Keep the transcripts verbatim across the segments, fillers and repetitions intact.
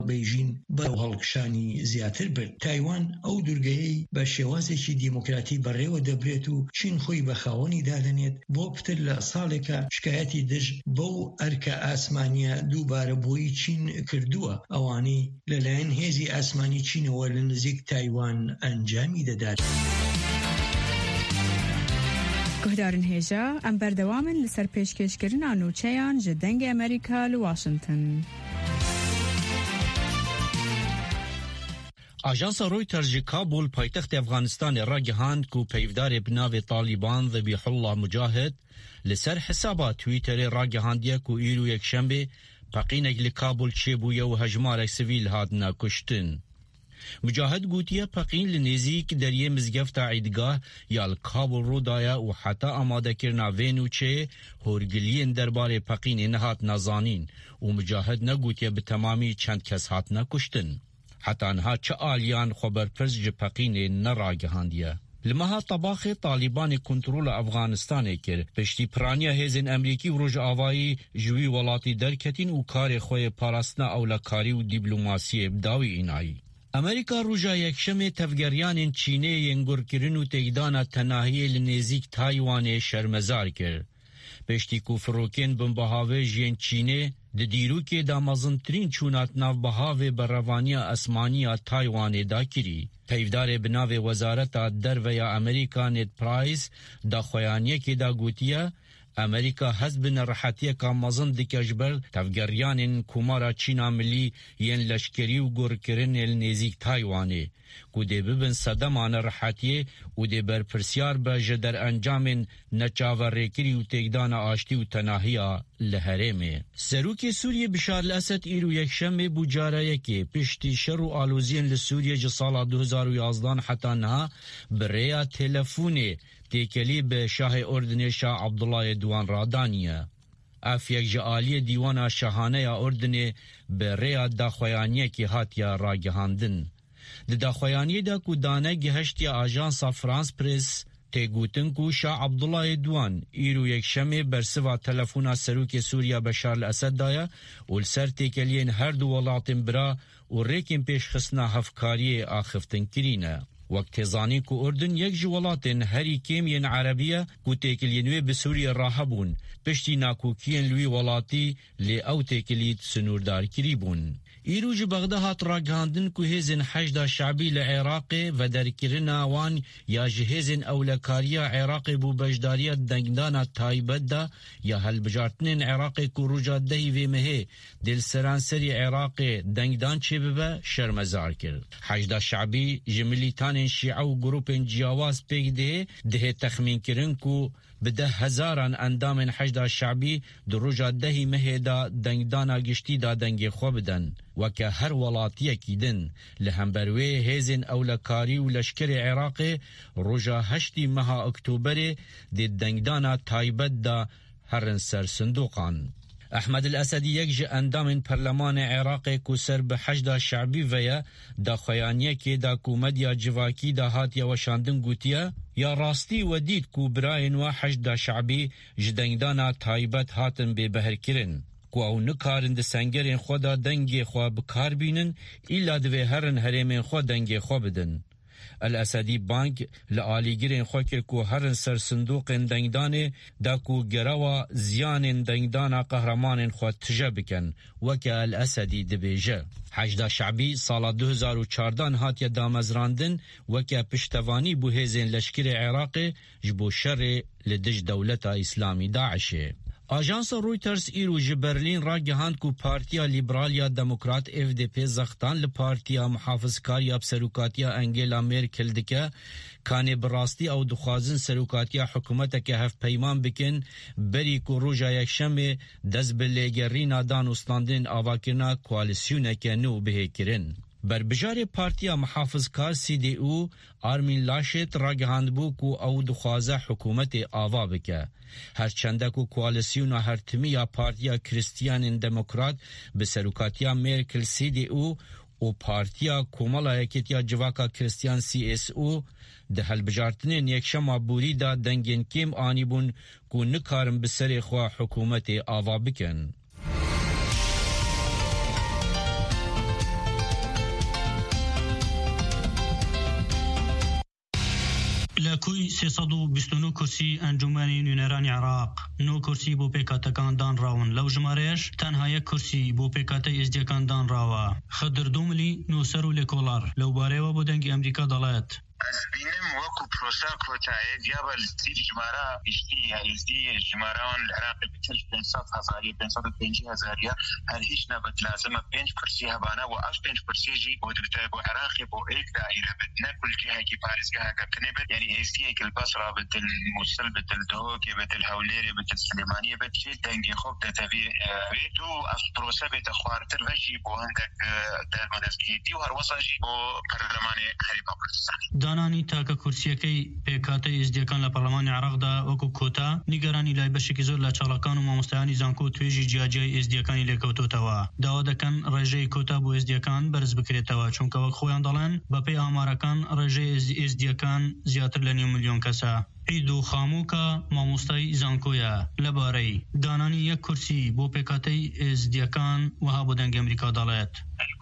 بێژین بەو هەڵکشانی زیاتر برد. تایوان ئەو دوورگەیەی بە شێوازێکی دیموکراتی بەڕێوە دەبرێت و چین خۆی بە خاوەنی دادەنێت بۆ پتر لە ساڵێکە شکایەتی دژ بەو ئەرکە ئاسمانیە دووبارە بۆی چین کردووە، ئەوانەی لەلایەن هێزی ئاسمانی چینەوە لە نزیک تایوان ئەنجامی دەدات. گهدارن هێژە ئەم بەردەوامن لەسەر پێشکەشکردنا نوچەیان ji dengê Amerîka li Washington. Ajansa Reuters ji Kabul paytextê Efganistanê ragihand ku peyvdarê bi navê Taliban Zebihullah Mujahid li ser hesaba Twitterê ragihandiye ku îro yekşembe peqînek li Kabul çêbûye û hejmarek sivîl hatine kuştin. Mujahid gotiye peqîn li nêzik deriyê mizgefta îdgah ya li Kabul rûdaya û heta amadekirina vê nûçeyê horgiliyên derbarê peqînê nehat nezanîn û Mujahid negotiye bi temamî çend kes hatine kuştin. Heta niha çi aliyan xweberpirs ji peqînê neragihandiye. Li meha tebaxê Talibanê kontrola Efganistanê kir, piştî piraniya hêzên Emerîkî û Rojavayî ji wî welatî derketîn û karê xwe yê parastina ewlekarî û dîplomasiyê bidawî înayî. Amerîka roja yekşemê tevgeriyanên Çînê yên gurkirin û têkdana tenahiyê li nêzik Taywanê şermezar kir. Piştî ku firokên binbihawê ji yên Çînê di dîrokê da mezintirîn çûnat navbihawê berevaniya esmaniya Taywanê da kirî. Peyvdarê bi navê Wezareta Derve ya Amerîka Ned Price daxuyaniyekê da gotiye Amerîka hez bi nerahetiyeka mezin dike ji ber tevgeriyanên komara Çîna millî yên leşkerî û gurkirinê li nêzik Taywanê ku dê bibin sedema nerahetiyê û dê berpirsyar be ji derencamên neçaverêkirî û têkdana aştî û tenahiya li herêmê. Serokê Sûriyê Bişar el-Esed îro yekşemê bû careyekê piştî şer û aloziyên li Sûriye ji sala du hezar û yazdan heta niha bi rêya telefonê têkelî bi Şahê Ordinê Şah Abdullahê Duan radaniye. Ev yek ji aliyê dîwana şahaneya Ordinê bi rêya daxuyaniyekê hatiye ragihandin. Di daxuyaniyê de ku dane giheştiya ajansa France Press têgotin ku Şah Abdullahê Duan îro yekşemê bersiva telefona serokê Sûriya Bişar el-Esed daye û li ser têkeliyên her du welatên bira û rêkên pêşxistina hevkariyê axiftin kirîne. Wek têzanî ku Urdun yek ji welatên herî kêm yên Erebiye ku têkiliyên wê bi Sûriye rahebûn, piştî nakokiyên li wî welatî lê ew têkilî sinûrdar kirîbûn. Îro ji Bexda hat ragihandin ku hêzên Heşda Şe'bî li Iraqê vederkirina wan ya ji hêzên ewlekariya Iraqê bû bejdariya dengdana taybet da ya helbijartinên Iraqê ku roja dehî vê mehê dê li seranserî Iraqê dengdan çêbibe şermezar kir. Heşda Şe'bî ji milîtanên Şîe û grupên ciyawaz pêk dê dihê texmînkirin ku bi deh hezaran endamên Heşda Şe'bî di roja dehî mehê da dengdana giştî da dengê xwe bidin. Weke her welatiyekî din li hember wê hêzên ewlekarî û leşkerê Iraqê roja heştî meha Oktoberê dê dengdana taybet da herin ser sindoqan. Ahmed el-Esedî yek ji endamên Perlemanê Iraqê ku ser bi Heşda Şe'bî veye daxuyaniyekê da ku medya civakî da hatiye weşandin gotiye ya rastî we dît ku birayên we Heşda Şe'bî ji dengdana taybet hatin bêbeherkirin. Ku ew nikarin di sengerên xwe da dengê xwe bikar bînin, îla divê herin herêmên xwe dengê xwe bidin. El-Esedî bang li alîgirên xwe kir ku herin ser sindoqên dengdanê da ku gerewa ziyanên dengdana qehremanên xwe tije bikin, weke El-Esedî dibêje. Heşda Şe'bî sala du hezar û çardan hatiye damezrandin weke piştevanî bû hêzên leşkerê Iraqê ji bo şerê li dij dewleta İslamî Daişê. Ajansa Reuters îro ji Berlîn ragihand ku Partiya Liberal ya Demokrat F D P zextan li Partiya Muhafizkar ya Serokatiya Angela Merkel dike, kanê bi rastî ew dixwazin serokatiya hikûmeteke hevpeyman bikin berî ku roja yekşemê dest bi lêgerîna danûstandinên avakirina koalîsyoneke nû bihêkirin. Berbijarê Partiya Muhafizkar C D U Armin Laschet ragihandbû ku ew dixwaze hikûmetê ava bike. Herçende ku koalîsyona hertimî ya Partiya Kristiyanên Demokrat bi serokatiya Merkel C D U û Partiya Komala Yekêtiya Civaka Kristiyan C S U di helbijartinên yekşema borî da dengên kêm anîbûn ku nikarin bi serê xwe hikûmetê ava bikin. لکوی سیصد و بیست و نه کرسی انجمن نونرانی عراق نو کرسی بو پیکاتکان دان راون لو جمارش تنها یک کرسی بو پیکاتی ازدیکان دان راوا خضر دوملی نو سرو لکولار لو باره و بودنگ امریکا دالات از بینم وکو پروسا کوتاه دیابل زیر جمارا اشتی ازدی جماران العراق بتل پنصد هزاری پنصد و پنجی هزاریا هر هیچ نبت لازم پنج کرسی هبانا و اف پنج کرسی جی بودرتا بو عراقی بو ایک دائره بد نکل جهه کی پارسگاه کتنه بد یعنی ازدی ایک البصره بتل موصل بتل دهوکی بتل حوليري بتل سليمانيه بتل دنگي خوب دتبي تو اف پروسا بت خوارتر وشي بو هندك در مدرسيتي وهر وصاجي بو برلماني خريبه كردستان دانانی تاکە کورسیەکەی پێکاتەی ئێزدیەکان لە پەرلەمانی عێراقدا وەکو کۆتا نیگەرانی لای بەشێکی زۆر لە چاڵەکان و مامۆستایانی زانکۆ توێژی جیاجیای ئێزدیەکانی لێکەوتوتەوە داوا دەکەن ڕێژەی کۆتا بۆ ئێزدیەکان بەرز بکرێتەوە چونکە وەک خۆیان دەڵێن بەپێی ئامارەکان ڕێژەی ئێزدیەکان زیاتر لە نیو ملیۆن کەسە عیدو خاموکە مامۆستای زانکۆیە لەبارەی دانانی یەک کورسی بۆ پێکاتەی ئێزدیەکان وەها بۆ دەنگی ئەمریکا دەڵێت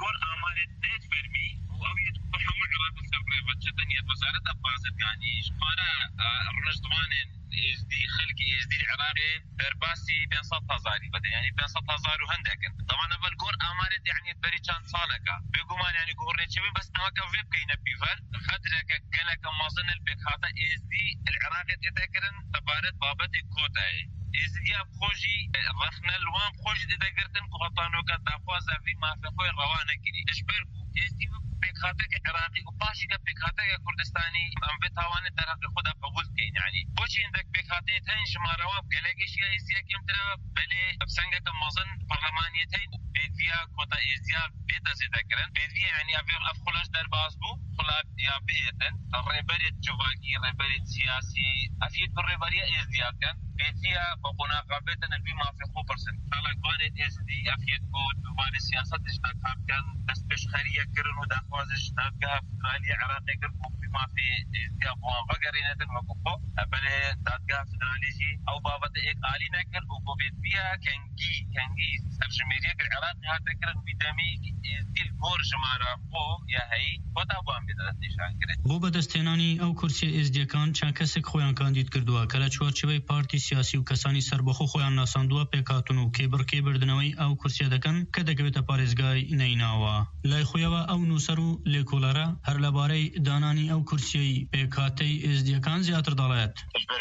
وزارة بازرگانی شماره رنجدوان ازدی خلق ازدی العراقي درباسي پانصد هزار بده يعني پانصد هزار وهندكن طبعا اول جور امارت يعني بري كان صالك بيقومان يعني جورني تشبي بس اما كفيب كاين بيفر خدلك قالك مازن البخاطه ازدي العراقي تذكرن تبارت بابت كوتاي ازدي بخوجي رخنا الوان خوج تذكرتن قطانو كتاخوازا في ما في خوي روانه كدي اشبركو ازدي بخاطه عراقي وباشي بخاطه كردستاني ام بتوان در خود قبول كاين يعني بوشي عندك بخاطه تن شمارواب قالكش يا ازيا كم ترى بلي بسنگه مازن برلمانيتين بيديا كوتا ازيا بيتا تذكرن بيديا يعني افير افخلاش در باسبو خلاب يا بيتن الريبريت جواكي ريبريت سياسي افيد بالريبريا ازيا كان بيديا بقنا قابلتنا بما في خبرسن طلع قانت ازدي افيد بود دوباره سياسات اشتاق كان بس بشخريه كرن وداخواز اشتاق فدرالي عراقي كركو بما في ازدي ابوان فقرينة المقفو بلي دادقاء فدراليجي او بابت ايك آلي نكر وقوبيت بيها كنجي كنجي سبشميريا كالعراقي هاتا كرن بدامي ازدي الغور جمارا خو يا هاي ودا بوان بدرت نشان كرن بۆ بەدەستێنانی ئەو کورسی ئێزدیەکان چەند کەسێک خۆیان کاندید کردووە کە لە چوارچێوەی پارتی سیاسی و کەسانی سەربەخۆ خۆیان ناساندووە پێکهاتوون و کێبڕکێ بردنەوەی ئەو کورسیە دەکەن کە دەکەوێتە پارێزگای نەیناوە لای خۆیەوە ئەو نووسەر و لێکۆڵەرە هەر لەبارەی دانانی ئەو کورسیەی پێکهاتەی ئێزدیەکان زیاتر دەڵێت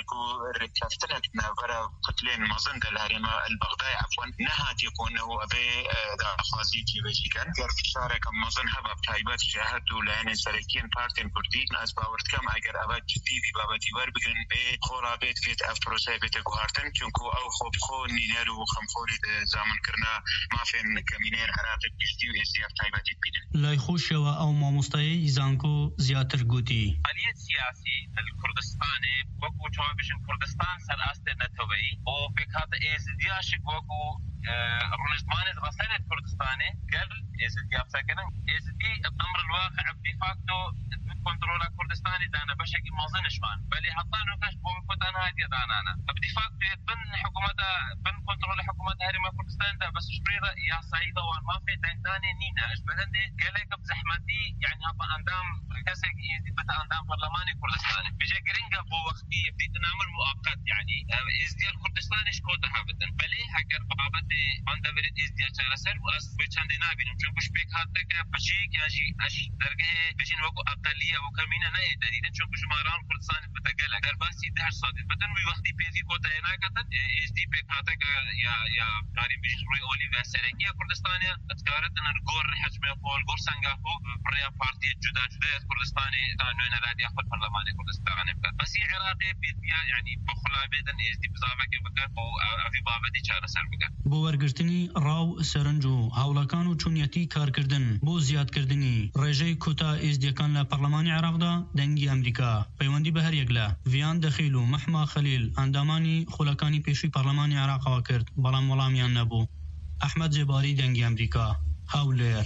ركفتنا نافرا قتلين مازن الهرمة البغدادي عفوا نهات يكون هو أبي دافازي كي بيجي كان كرف شارك مازن هبا بتايبات شاهدوا لأن سلكين بارتين كردي ناس باورد كم أجر أبد جديدي بابتي بربكن بخورا بيت كيت أفروسي بيت جوهرتن كنكو أو خوب خو نينارو خمخوري زمن كرنا ما فين كمينين عراقي بيجي وإستياف تايباتي بيدن لا يخوش أو ما مستعي زانكو زياتر قوتي عملية سياسي الكردستاني وكو جوابشن كردستان سر أستر نتوي أو بكات إزدياشك وكو رنجدمان الغسالة الكردستاني قال إزدياف ساكنا إزدي بأمر الواقع بديفاكتو كنترول كردستاني دانا بشكل مازنش مان بلي حتى نوكاش بوقتان هادي دانانا بديفاكتو بن حكومة بن كنترول حكومة هرمة كردستان دا بس شبريرة يا سعيدة وان ما في داني نينا اشبهندي قالك بزحمتي يعني هذا اندام كسك يزيد بتا اندام برلماني كردستاني بيجي جرينجا بو وقتي بديت نعمل مؤقت يعني ازديار كردستاني شكوتا حابتن بلي هكر بابت باندا بريد ازديار شارسر واس بيچاندي نابينم چون كش بيك هاتك بشي كاجي اش درجه بيجين وكو اقليه وكمينه نه تديدن چون شماران كردستان بتقال درباسي ده صادق بدن وي وقتي بيزي كوتا هنا كتن اس دي بي هاتك يا يا قارين بيجي روي اوليفيا سرقيه كردستانيه اتكارت ان الجور حجم فول جور سانغافو بريا بارتي جدا جدا كردستاني نوين رادي اخذ برلماني كردستان بس عراقي بيديا يعني بخلا بيدن اس دي بزافك بكر او افي بابدي چاره سر بكر بۆ وەرگرتنی ڕاو سەرنج و هاوڵەکان و چوونەتی کارکردن بۆ زیادکردنی ڕێژەی کۆتا ئێزدیەکان لە پەرلەمانی عێراقدا دەنگی ئەمریکا پەیوەندی بە هەریەک لە ڤیان دەخیل و مەحما خەلیل ئەندامانی خولەکانی پێشووی پەرلەمانی عێراقەوە کرد بەڵام وەڵامیان نەبوو ئەحمەد جێباری دەنگی ئەمریکا هاولێر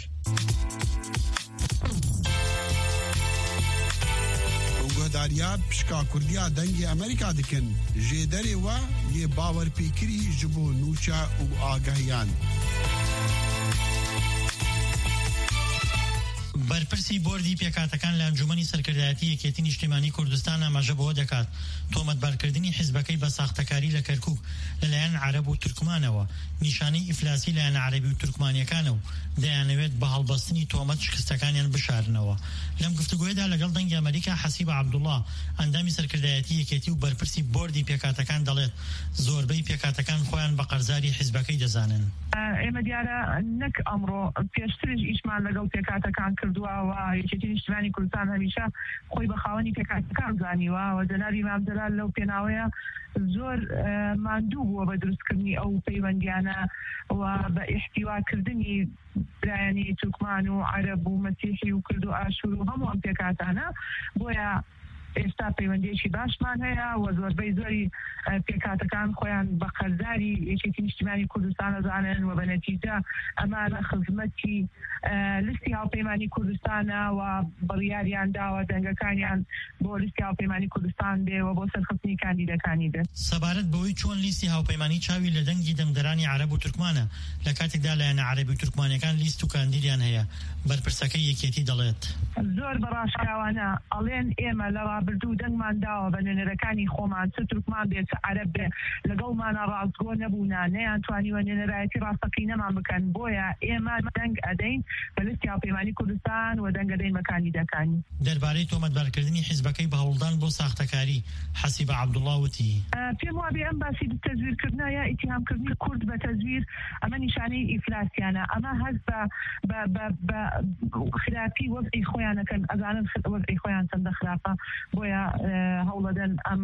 گهداریات پشکا کردیا دنگی امریکا دکن جیدری و یه باور پیکری جبو نوچا و آگاهیان بەرپرسی بۆردی پێکاتەکان لە ئەنجومەنی سەرکردایەتی یەکێتی نیشتیمانی کوردستان ئاماژە بەوە دەکات تۆمەتبارکردنی حیزبەکەی بە ساختەکاری لە کەرکووک لەلایەن عەرەب و تورکمانەوە نیشانەی ئیفلاسی لایەن عەرەبی و تورکمانیەکانە و دەیانەوێت بە هەڵبەستنی تۆمەت شکستەکانیان بشارنەوە. لەم گفتوگۆیەدا لەگەڵ دەنگی ئەمریکا حەسیب عەبدوڵڵا ئەندامی سەرکردایەتی یەکێتی و بەرپرسی بۆردی پێکاتەکان دەڵێت زۆربەی پێکاتەکان خۆیان بە قەرزاری حیزبەکەی دەزانن. ئێمە دیارە نەک ئەمڕۆ پێشترش ئیشمان لەگەڵ پێکاتەکان کردووە و یەکێتی نیشتیمانی کوردستان هەمیشە خۆی بە خاوەنی پێکاتەکان زانیوە و جەنابی مام جەلال لەو پێناوەیە زۆر ماندوو بووە بە دروستکردنی ئەو پەیوەندیانە و بە ئیحتیواکردنی برایانی تورکمان و عەرەب و مەسیحی و کورد و ئاشور و هەموو ئەم پێکاتانە بۆیە ئێستا پەیوەندیەکی باشمان هەیە و زۆربەی زۆری پێکاتەکان خۆیان بە قەرزاری یەکێتی نیشتیمانی کوردستان دەزانن و بە نەتیجە ئەمە لە خزمەتی لیستی هاوپەیمانی کوردستانە و بڕیاریان داوە دەنگەکانیان بۆ لیستی هاوپەیمانی کوردستان بێ و بۆ سەرخستنی کاندیدەکانی بێت. سەبارەت بەوەی چۆن لیستی هاوپەیمانی چاوی لە دەنگی دەنگدەرانی عەرەب و تورکمانە لە کاتێکدا لایەنە عەرەبی و تورکمانیەکان لیست و کاندیدیان هەیە بەرپرسەکەی یەکێتی دەڵێت زۆر بەڕاشکراوانە ئەڵێن ئێمە لە ڕابردوو دەنگمان داوە بە نوێنەرەکانی خۆمان چ تورکمان بێت چ عەرەب بێ لەگەڵمانە ڕاستگۆ نەبوونا نەیانتوانیوە نوێنەرایەتی ڕاستەقینەمان بکەن بۆیە ئێمە دەنگ ئەدەین بە لیستی هاوپەیمانی کوردستان و دەنگ ئەدەین بە کاندیدەکانی. دەربارەی تۆمەتبارکردنی حیزبەکەی بە هەوڵدان بۆ ساختەکاری حەسیب عەبدوڵڵا وتی پێم وابێ ئەم باسی تەزویرکردنە یا ئیتیهامکردنی کورد بە تەزویر ئەمە نیشانەی ئیفلاسیانە ئەمە هەست بە خراپی وەزعی خۆیانەکەن ئەزانن وەزعی خۆیان چەندە خراپە بۆیە هەوڵەدەن ئەم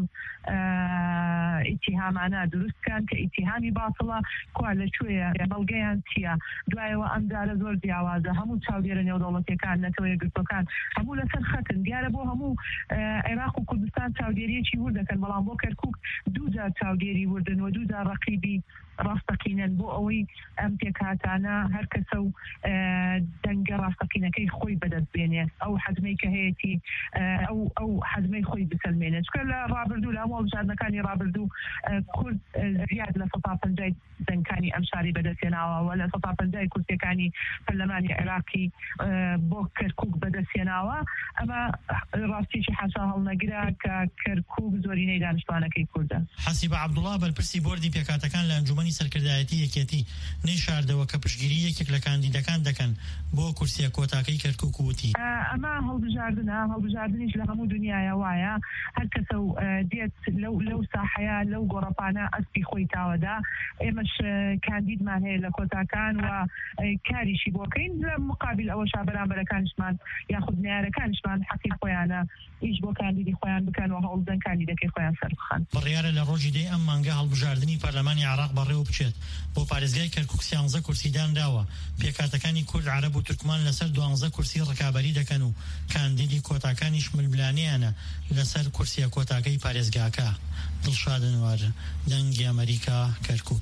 ئیتیهامانە دروستکەن کە ئیتیهامی باتڵە کوا لەکوێیە بەڵگەیان چییە دوایەوە ئەم جارە زۆر جیاوازە هەموو چاودێرە نێودەوڵەتیەکان نەتەوە یەکگرتوەکان هەموو لەسەر خەتن دیارە بۆ هەموو عێراق و کوردستان چاودێریەکی وردەکەن بەڵام بۆ کەرکووک دوو جار چاودێری وردن و دوو جار ڕەقیبی ڕاستەقینەن بۆ ئەوەی ئەم پێکاتانە هەر کەسە و دەنگە ڕاستەقینەکەی خۆی بەدەست بێنێ ئەو حەزمەی کە هەیەی ئەو ئەو حەزمەی خۆی بسەلمێنێت چکە لە ڕابردوو لە هەموو هەڵبژاردنەکانی ڕابردوو کورد زیاد لە سەد و پەنجا دەنگەکانی ئەم شاری بەدەستێناوە و لە سەد و پەنجا کورسیەکانی پەرلەمانی عێراقی بۆ کەرکووک بەدەستێناوە ئەمە ڕاستیەکی حەسا هەڵنەگرە کە کەرکووک زۆرینەی دانیشتوانەکەی کوردە. حەسیب عەبدوڵڵا بەرپرسی بۆردی پێکاتەکان لە ئەنجومەنی سەرکردایەتی یەکێتی نەیشاردەوە کە پشتگیری یەکێک لە کاندیدەکان دەکەن بۆ کورسیە کۆتاکەی کەرکووک وتی ئەمە هەڵبژاردنە هەڵبژاردنیش لە هەموو دنیاە وایە هەر کەسە و دێت لەو لەو ساحەیە لەو گۆڕەپانە ئەسپی خۆی تاوەدا ئێمەش کاندیدمان هەیە لە کۆتاکان و کاریشی بۆکەین لە مقابل ئەوە شابەرامبەرەکانشمان یاخود نارەکانشمان حەقی خۆیانە ئیش بۆ کاندیدی خۆیان بکەن و هەوڵدەن کاندیدەکەی خۆیان سەر بخەن. بڕیارە لە ڕۆژی دەی ئەم مانگە هەڵبژاردننی پەرلەمانی عێراق بەڕێوە بچێت بۆ پارێزگای کەرکووک سیانزە کورسیدان داوە پێکاتەکانی کورد عەرەب و تورکمان لەسەر دوانزە کورسی ڕکابەری دەکەن و کاندیدی کۆتاکانیش ململانیانە لەسەر کورسیە کۆتاکەی پارێزگاکە. دڵشاد نوار دەنگی ئەمریکا کەرکووک.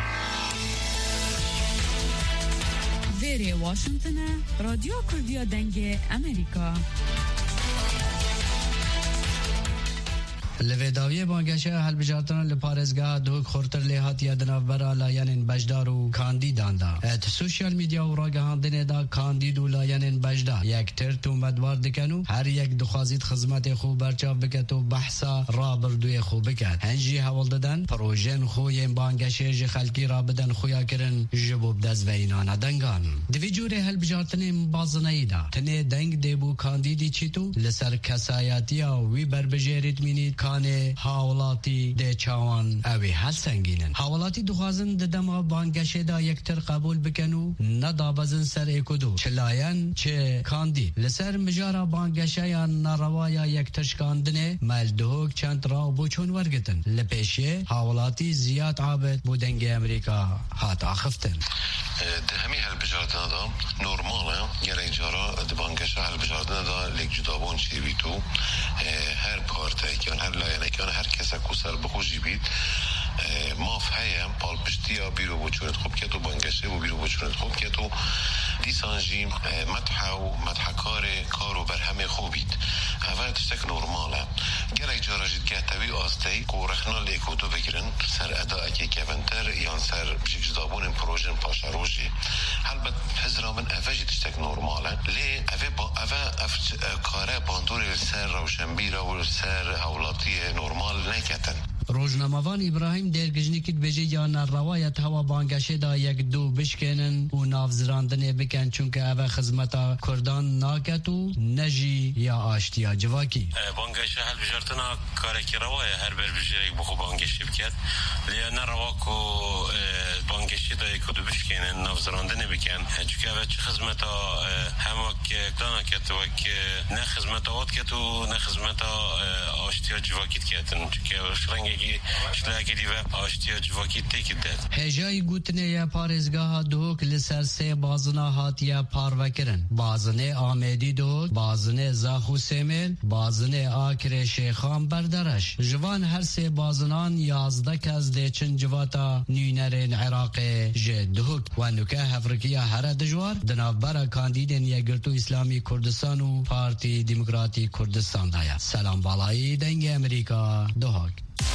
وێرێ واشنگتنە رادیۆ کوردیە دەنگی ئەمریکا. لویداوی بانگشه هلبجارتن لپارزگاه دوک خورتر لیهات یادناف برا لایانین بجدار و کاندیدان دا ات سوشیال میدیا و راگهاندن دا کاندید و لایانین بجدار یک ترت و مدوار دکنو هر یک دخوازید خدمت خوب برچاف بکت و بحثا رابردوی خوب بکت هنجی حوال دادن پروژن خوی بانگشه جی خلکی را بدن خویا کرن جبوب دز وینانا دنگان دوی جور هلبجارتن بازنایی دا تنه دنگ دیبو کاندیدی چیتو لسر کسایاتی وی بربجیرید مینید کانه حوالاتی ده چاوان اوی هل سنگینن حوالاتی دخوازن ده دما بانگشه دا یکتر قبول بکنو ندابزن سر اکدو چلاین چه کاندید لسر مجارا بانگشه یا نروایا یکتشکاندنه ملدهوک چند را بوچون ورگتن لپیشه حوالاتی زیاد عابد بودنگ امریکا هات آخفتن ده همی هلبجاردن دا نورماله گره جارا ده بانگشه هلبجاردن دا لیک جدابون چی بیتو هر پارتیکان هر لاینکان هر کسا کسر بخوشی بید ماف هیم پال پشتیا بیرو بچونت خوب کت و بانگشه و بیرو بچونت خوب کت و دیسانجی مدح و مدح کار کارو بر همه خوبید هوا تشتك نورماله گرای جاراجید گهتوی آستی کو رخنا لیکودو بگیرن سر اداء کی کونتر یا سر بشکل دابون پروژن پاشاروجی البته حزرامن افجی تشتک نورماله لی اوه با اوه اف کاره باندوری سر روشنبی رو سر حولاتی نورمال نکتن. روزنامه‌وان ابراهیم درگجنی کد بجی یا روایت هوا بانگشه دا یک دو بشکنن و نافزراندن بکن چونکه اوه خدمتا کردان ناکتو نجی یا آشتیا جواکی بانگشه هل بجارتنا کارکی روایه هر بر بجری بخو بانگشی بکد لیان رواکو بانگشی دا یک دو بشکنن نافزراندن بکن چونکه اوه چه خدمتا هماک دانا کتو که نه خدمتا واد کتو نه خدمتا آشتیا جواکیت کتن چونکه شرنگی شلاگی دیو آشتیا جواکی تکی داد. هجای گوتنه یا پارزگاه دوک لسر سه بازنا هاتیا پاروکرن. بازنه آمدی دوک، بازنه زاخو سمیل، بازنه آکر شیخان بردرش. جوان هر سه بازنان یازده کز دیچن جواتا نیونرین عراق جد دوک. و نوکه هفرکیا هر دجوار دنابرا کاندیدن یا گرتو اسلامی کردستان و پارتی دموکراتی کردستان دایا. سلام بالایی دنگ امریکا دوک.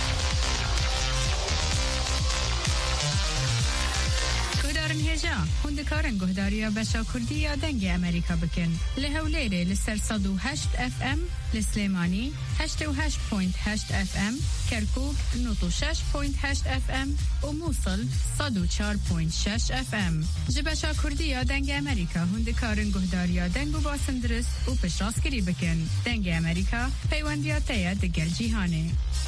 هجا هندکارن گهداریا بشا کردی یا دنگ امریکا بکن لهولیره لسر صد و هشت اف ام لسلیمانی هشت و هشت پوینت هشت اف ام کرکوک نوت و شش پوینت هشت اف ام و موصل صد و چار پوینت شش اف ام جبشا کردی یا دنگ امریکا هندکارن گهداریا دنگ و باسندرس و پشراسکری بکن دنگ امریکا پیوندیات تیا دگل جیهانه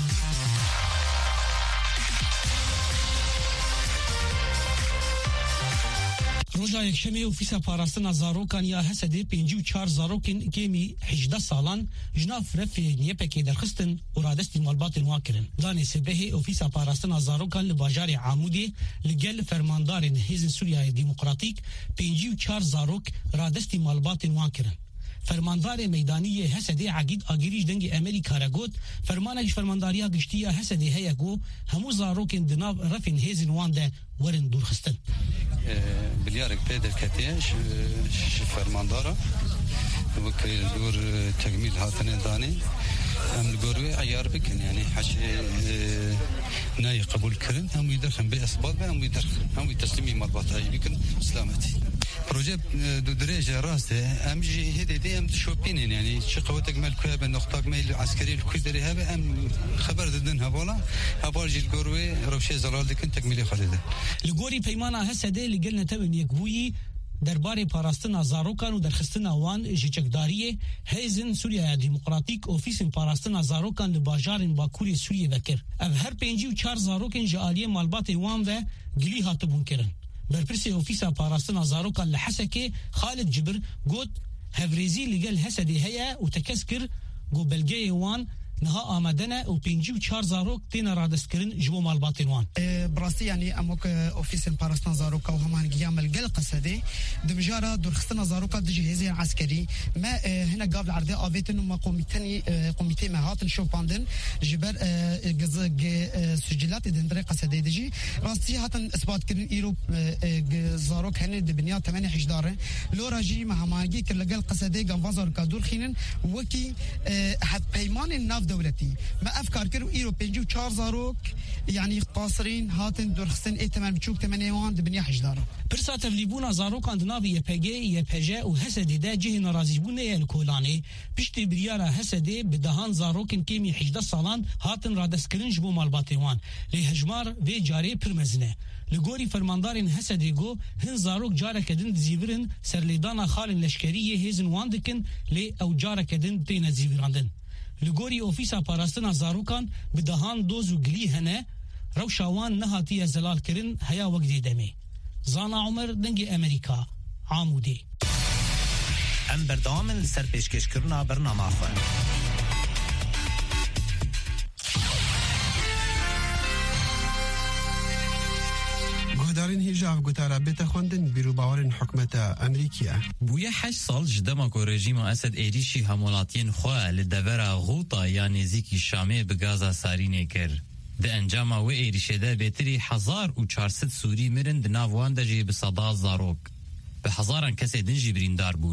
روزا یکشنبه اوفیسا پاراستنا زاروکان یا حسد پنجی و چهار زاروکن کمی هجده سالان جناف رفی نیپکی درخستن و رادستی مالبات نواکرن. دانی سبه اوفیسا پاراستنا زاروکان لباجار عامودی لگل فرماندار هیزن سوریای دیموکراتیک پنجی و چهار زاروک رادستی مالبات نواکرن. فرماندار میدانی حسدی عقید آگیریش دنگ امریکا را گوت فرمانش فرمانداریا گشتی حسدی هیا گو همو زاروکن دناب رفین هیزن وانده ورن دورخستن بلیارک پیدر کتیش فرماندارا وكيل دور تكميل هاتن داني ام الجوروي عيار بكن يعني حش ناي قبول كرن هم يدخن باسباب هم يدخن هم تسليمي مضبوطه بكن سلامتي بروجي دو درجه راسه ام جي هدي دي ام شوبين يعني شي قوتك مال كواب النقطه مال العسكري الكويدري هذا ام خبر ددنها بولا ابارجي الجوروي روشي زلال دكن تكميلي خالد الجوري بيمانا هسده اللي قلنا تبن يكوي درباره پاراستنا زاروکان و درخستنا وان جچکداریه هیزن سوریه دیموکراتیک اوفیسن پاراستنا زاروکان لباجارن باکوری سوریه وکر او هر پنجی و چار زاروکن جالیه مالبات وان و گلی هاتبون کرن برپرسی اوفیسا پاراستنا زاروکان لحسکه خالد جبر گوت هفریزی لگل حسدی هیا و تکسکر گو بلگه وان نها آمدنه و پنجی و چار زاروک تینا رادست کرن جبو مالبات وان براستی يعني اموك اوفيس باراستان زاروكا وهمان قيام القل قصدي دمجاره درخستنا زاروكا دجهازي عسكري ما هنا قابل عرضه افيتن وما قوميتني قوميتي مهاتن شوباندن جبر سجلات دندري قصدي دجي راستي هاتن اثبات كرن ايرو زاروك هن دبنيا ثمانية حجدار لو راجي مهماجي كلقل قصدي قام بازار كادور خينن وكي حد بيمان الناف دولتي ما افكار كرو ايرو بنجو چار زاروك يعني قاصرين هاتن درخستن اي تمام بچوك ثمانية وان دبنيا حجدار برسا تفليبونا زاروكان دناوي يبهجي يبهجا وحسدي دا جه نرازيبونه الكولاني بشتي بريارا حسدي بدهان زاروكن كيمي حجده سالان هاتن رادسكرين جبو مالباتيوان لهجمار في جاري برمزنه لگوری فرماندارین حسدی گو هن زاروک جاره کدن زیورن سرلیدانا خالن لشکریه هیزن واندکن لی او جاره کدن تین زیوراندن لگوری اوفیسا پاراستنا زاروکان بدهان دوز و گلی هنه روشاوان نهاتی زلال کرن هیا وقتی دمی زانا عمر دنگ امریکا عامودی ام بردامن لسر پیشکش کرنا برنامه خواه دارین هیجاف گوتارا بیت خوندن بیرو باورن حکمت امریکیه بویا هشت سال جدما کو رژیم اسد ایریشی همولاتین خواه لدورا غوطا یا نزیکی شامه بگازا سارینه کر ده انجام و ایریشه ده بهتری هزار و چهارصد سوری مرن ده ناوان ده جی بصدا زاروک به هزاران کسی دنجی بریندار بون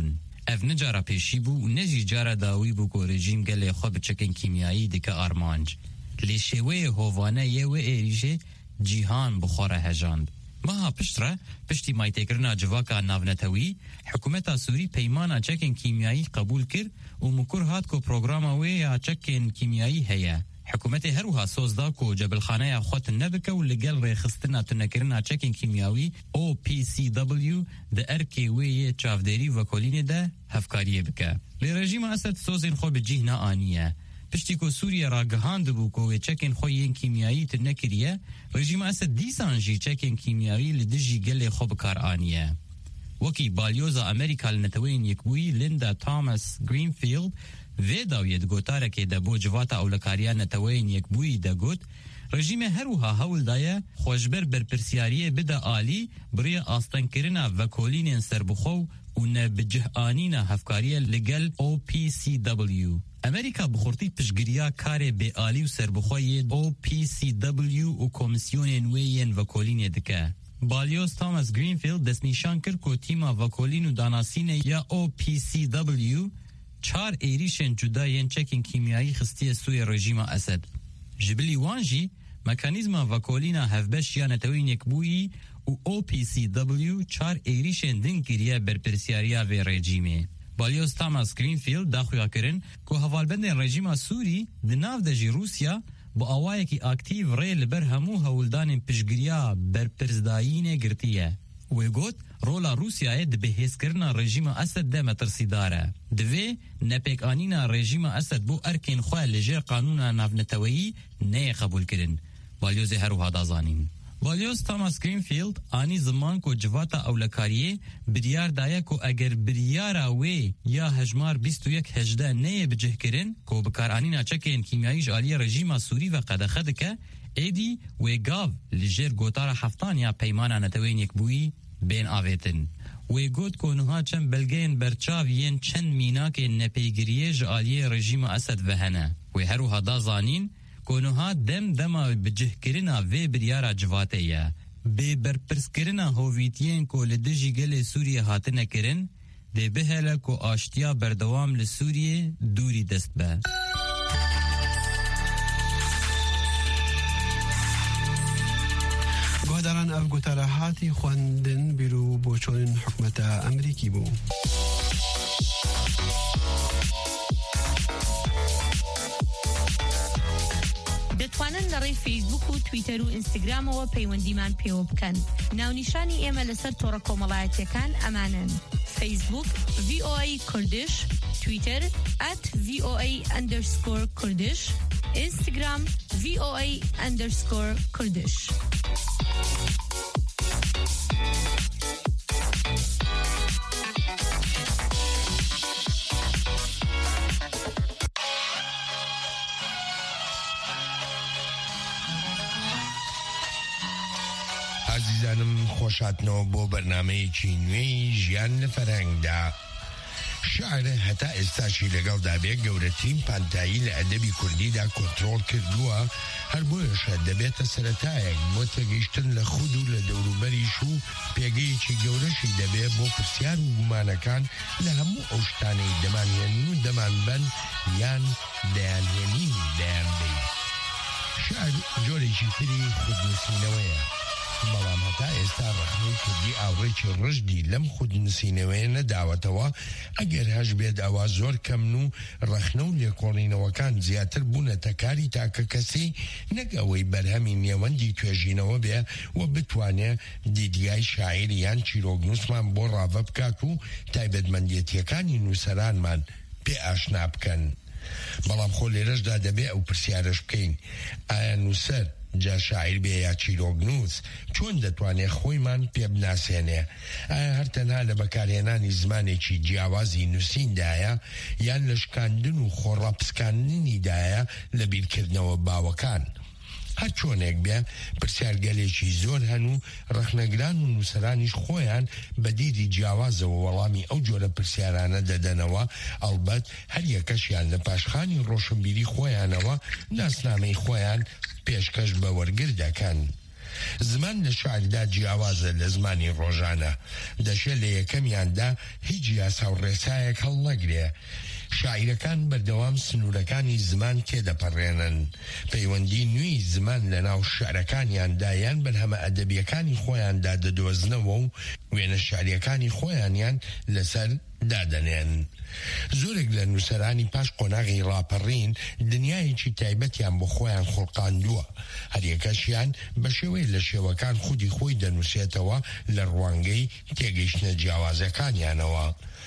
اف نجارا پیشی بو و نجی جارا داوی بو کو رژیم گله خو بچکن کیمیایی دکه آرمانج لی شوه هوانه یه و ایریجه جیهان بخوره هجاند ماها پشتره پشتی مایتکرنا جواکا ناونتوی حکومتا سوری پیمانا چکن کیمیایی قبول کرد و مکر هات کو پروگراما وی یا چکن کیمیایی هیا حکومت هروها سوزدا کو جبل خانه خود نبکه و لگل ریخستنا تنکرنا چکن کیمیایی او پی سی دبلیو ده ارکی وی چافدری و کلین ده هفکاریه بکه لی رژیم اسد سوزین خو بجیه نا آنیه پشتی کو سوریه را گهاند بو کو چکن خوین کیمیایی تنکریه رژیم اسد دیسان جی چکن کیمیایی لدجی گله خو بکار آنیه وکی بالیوزا امریکا لنتوین یکبوی لیندا توماس گرینفیلد و داوید گوتاره که ده بو جواتا اولکاریا نتوین یکبوی ده گوت رژیم هروها هول دایه خوشبر بر پرسیاریه بده آلی بری آستان کرنا و کولین سربخو و نه بجهانین هفکاریه لگل او پی سی دبلیو امریکا بخورتی پشگریا کار به آلی و سربخوی او پی سی دبلیو و کمیسیون وین و کولین دکه بالیوز توماس گرینفیلد دست نشان کرد که تیما و کولین و داناسین یا او پی سی دبلیو چار ایریشن جداین چکن کیمیایی خستی سوی رژیم اسد جبلی وانجی مکانیزما وکولینا هفبش یا نتوین یکبویی و او پی سی دبلیو چار ایریشن دن کریه بر پرسیاریا و رژیمه بالیوز توماس گرینفیلد داخویا کرن که حوالبند رژیم سوری دناو دجی روسیا با آوائه کی اکتیو ریل بر همو هولدان پشگریا بر پرزدایین گرتیه و گوت رولا روسیای د بهیس کرنا رژیم اسد د مترسی داره دوی نپیک آنینا رژیم اسد بو ارکین خواه لجر قانون نافنتویی نه قبول کرن بالیوز هروها دازانین بالیوز توماس گرینفیلد آنی زمان کو جواتا اولکاریه بریار دایا کو اگر بریارا وی یا هجمار بیست و یک هجده نه بجه کرن کو بکار آنینا چکین کیمیایی جالی رژیم سوری و قدخه دکه ایدی و گاو لجر گوتار هفتان یا پیمانا نتوین یک بویی بین آویتن و گوت کنوها چند بلگین برچاوین چند میناک نپیگریه جالی رژیم اسد وهنه و هروها دا زانین کنوها دم دما بجه کرنا و بریارا جواته یا بی برپرس کرنا هوویتین کو لدجی گل سوریه هاتنه کرن ده بهله کو آشتیا بردوام لسوریه دوری دست به گهداران اف گوتاره هاتی خواندن بیرو بوچون حکمت امریکی بو دەتوانن لەڕێی فیسبوک و تویتەر و ئینستاگرامەوە پەیوەندیمان پێوە بکەن. ناونیشانی ئێمە لەسەر تۆڕە کۆمەڵایەتیەکان ئەمانن: فیسبوک ڤی ئۆ ئەی کوردش، تویتەر ئەت ڤی ئۆ ئەی ئەندەرسکۆر کوردش، ئینستاگرام ڤی ئۆ ئەی ئەندەرسکۆر کوردش. عزیزانم خۆشاتنەوە بۆ بەرنامەیەکی نوێی ژیان لە فەرهەنگدا. شاعرە هەتا ئێستاشی لەگەڵدا بێ گەورەترین پانتایی لە ئەدەبی کوردیدا کۆنتڕۆڵ کردووە، هەر بۆیەشە دەبێتە سەرەتایەک بۆ تێگەیشتن لە خود و لە دەوروبەریش و پێگەیەکی گەورەشی دەبێ بۆ پرسیار و گومانەکان لە هەموو ئەو شتانەی دەمانهێنن و دەمانبەن یان دەیانهێنین دەیان بین. شاعر جۆرێکی تری خودنووسینەوەیە، بەڵام هەتا ئێستا ڕەخنەی کوردی ئاوڕێکی ڕژدی لەم خودنووسینەوەیە نەداوەتەوە، ئەگەر هەش بێت ئەوە زۆر کەمن و ڕەخنە و لێکۆڵینەوەکان زیاتر بوونەتە کاری تاکە کەسی، نەک ئەوەی بەرهەمی نێوەندی توێژینەوە بێ و بتوانێت دیدگای شاعری یان چیرۆکنووسمان بۆ ڕاوە بکات و تایبەتمەندێتیەکانی نووسەرانمان پێ ئاشنا بکەن. بەڵام خۆ لێرەشدا دەبێ ئەو پرسیارش بکەین: ئایا نووسەر جا شاعیر بێ یا چیرۆکنووس چۆن دەتوانێت خۆیمان پێ بناسێنێ؟ ئایا هەر تەنها لە بەکارهێنانی زمانێکی جیاوازی نووسیندایە یان لە شکاندن و خۆڕاپسکاندنیدایە لە بیرکردنەوە باوەکان؟ هەر چۆنێک بێ پرسیارگەلێکی زۆر هەن و ڕەخنەگران و نووسەرانیش خۆیان بە دیری جیاوازەوە وەڵامی ئەو جۆرە پرسیارانە دەدەنەوە، ئەڵبەت هەر یەکەشیان لە پاشخانی ڕۆشنبیری خۆیانەوە ناسنامەی خۆیان پێشکەش بە وەرگر دەکەن. زمان لە شاعردا جیاوازە لە زمانی ڕۆژانە دەشێت لە یەکەمیاندا هیچ یاسا و ڕێسایەک هەڵ نەگرێ. شاعیرەکان بەردەوام سنوورەکانی زمان تێدەپەڕێنن. پەیوەندی نوێی زمان لە ناو شعرەکانیاندا یان بەرهەمە ئەدەبیەکانی خۆیاندا دەدۆزنەوە و وێنە شعریەکانی خۆیانیان لەسەر دادەنێن. زۆرێک لە نووسەرانی پاش قۆناغی ڕاپەڕین دنیایەکی تایبەتیان بۆ خۆیان خوڵقاندووە. هەریەکەشیان بە شێوەی لە شێوەکان خودی خۆی دەنووسێتەوە لە ڕوانگەی تێگەیشتنە جیاوازەکانیانەوە.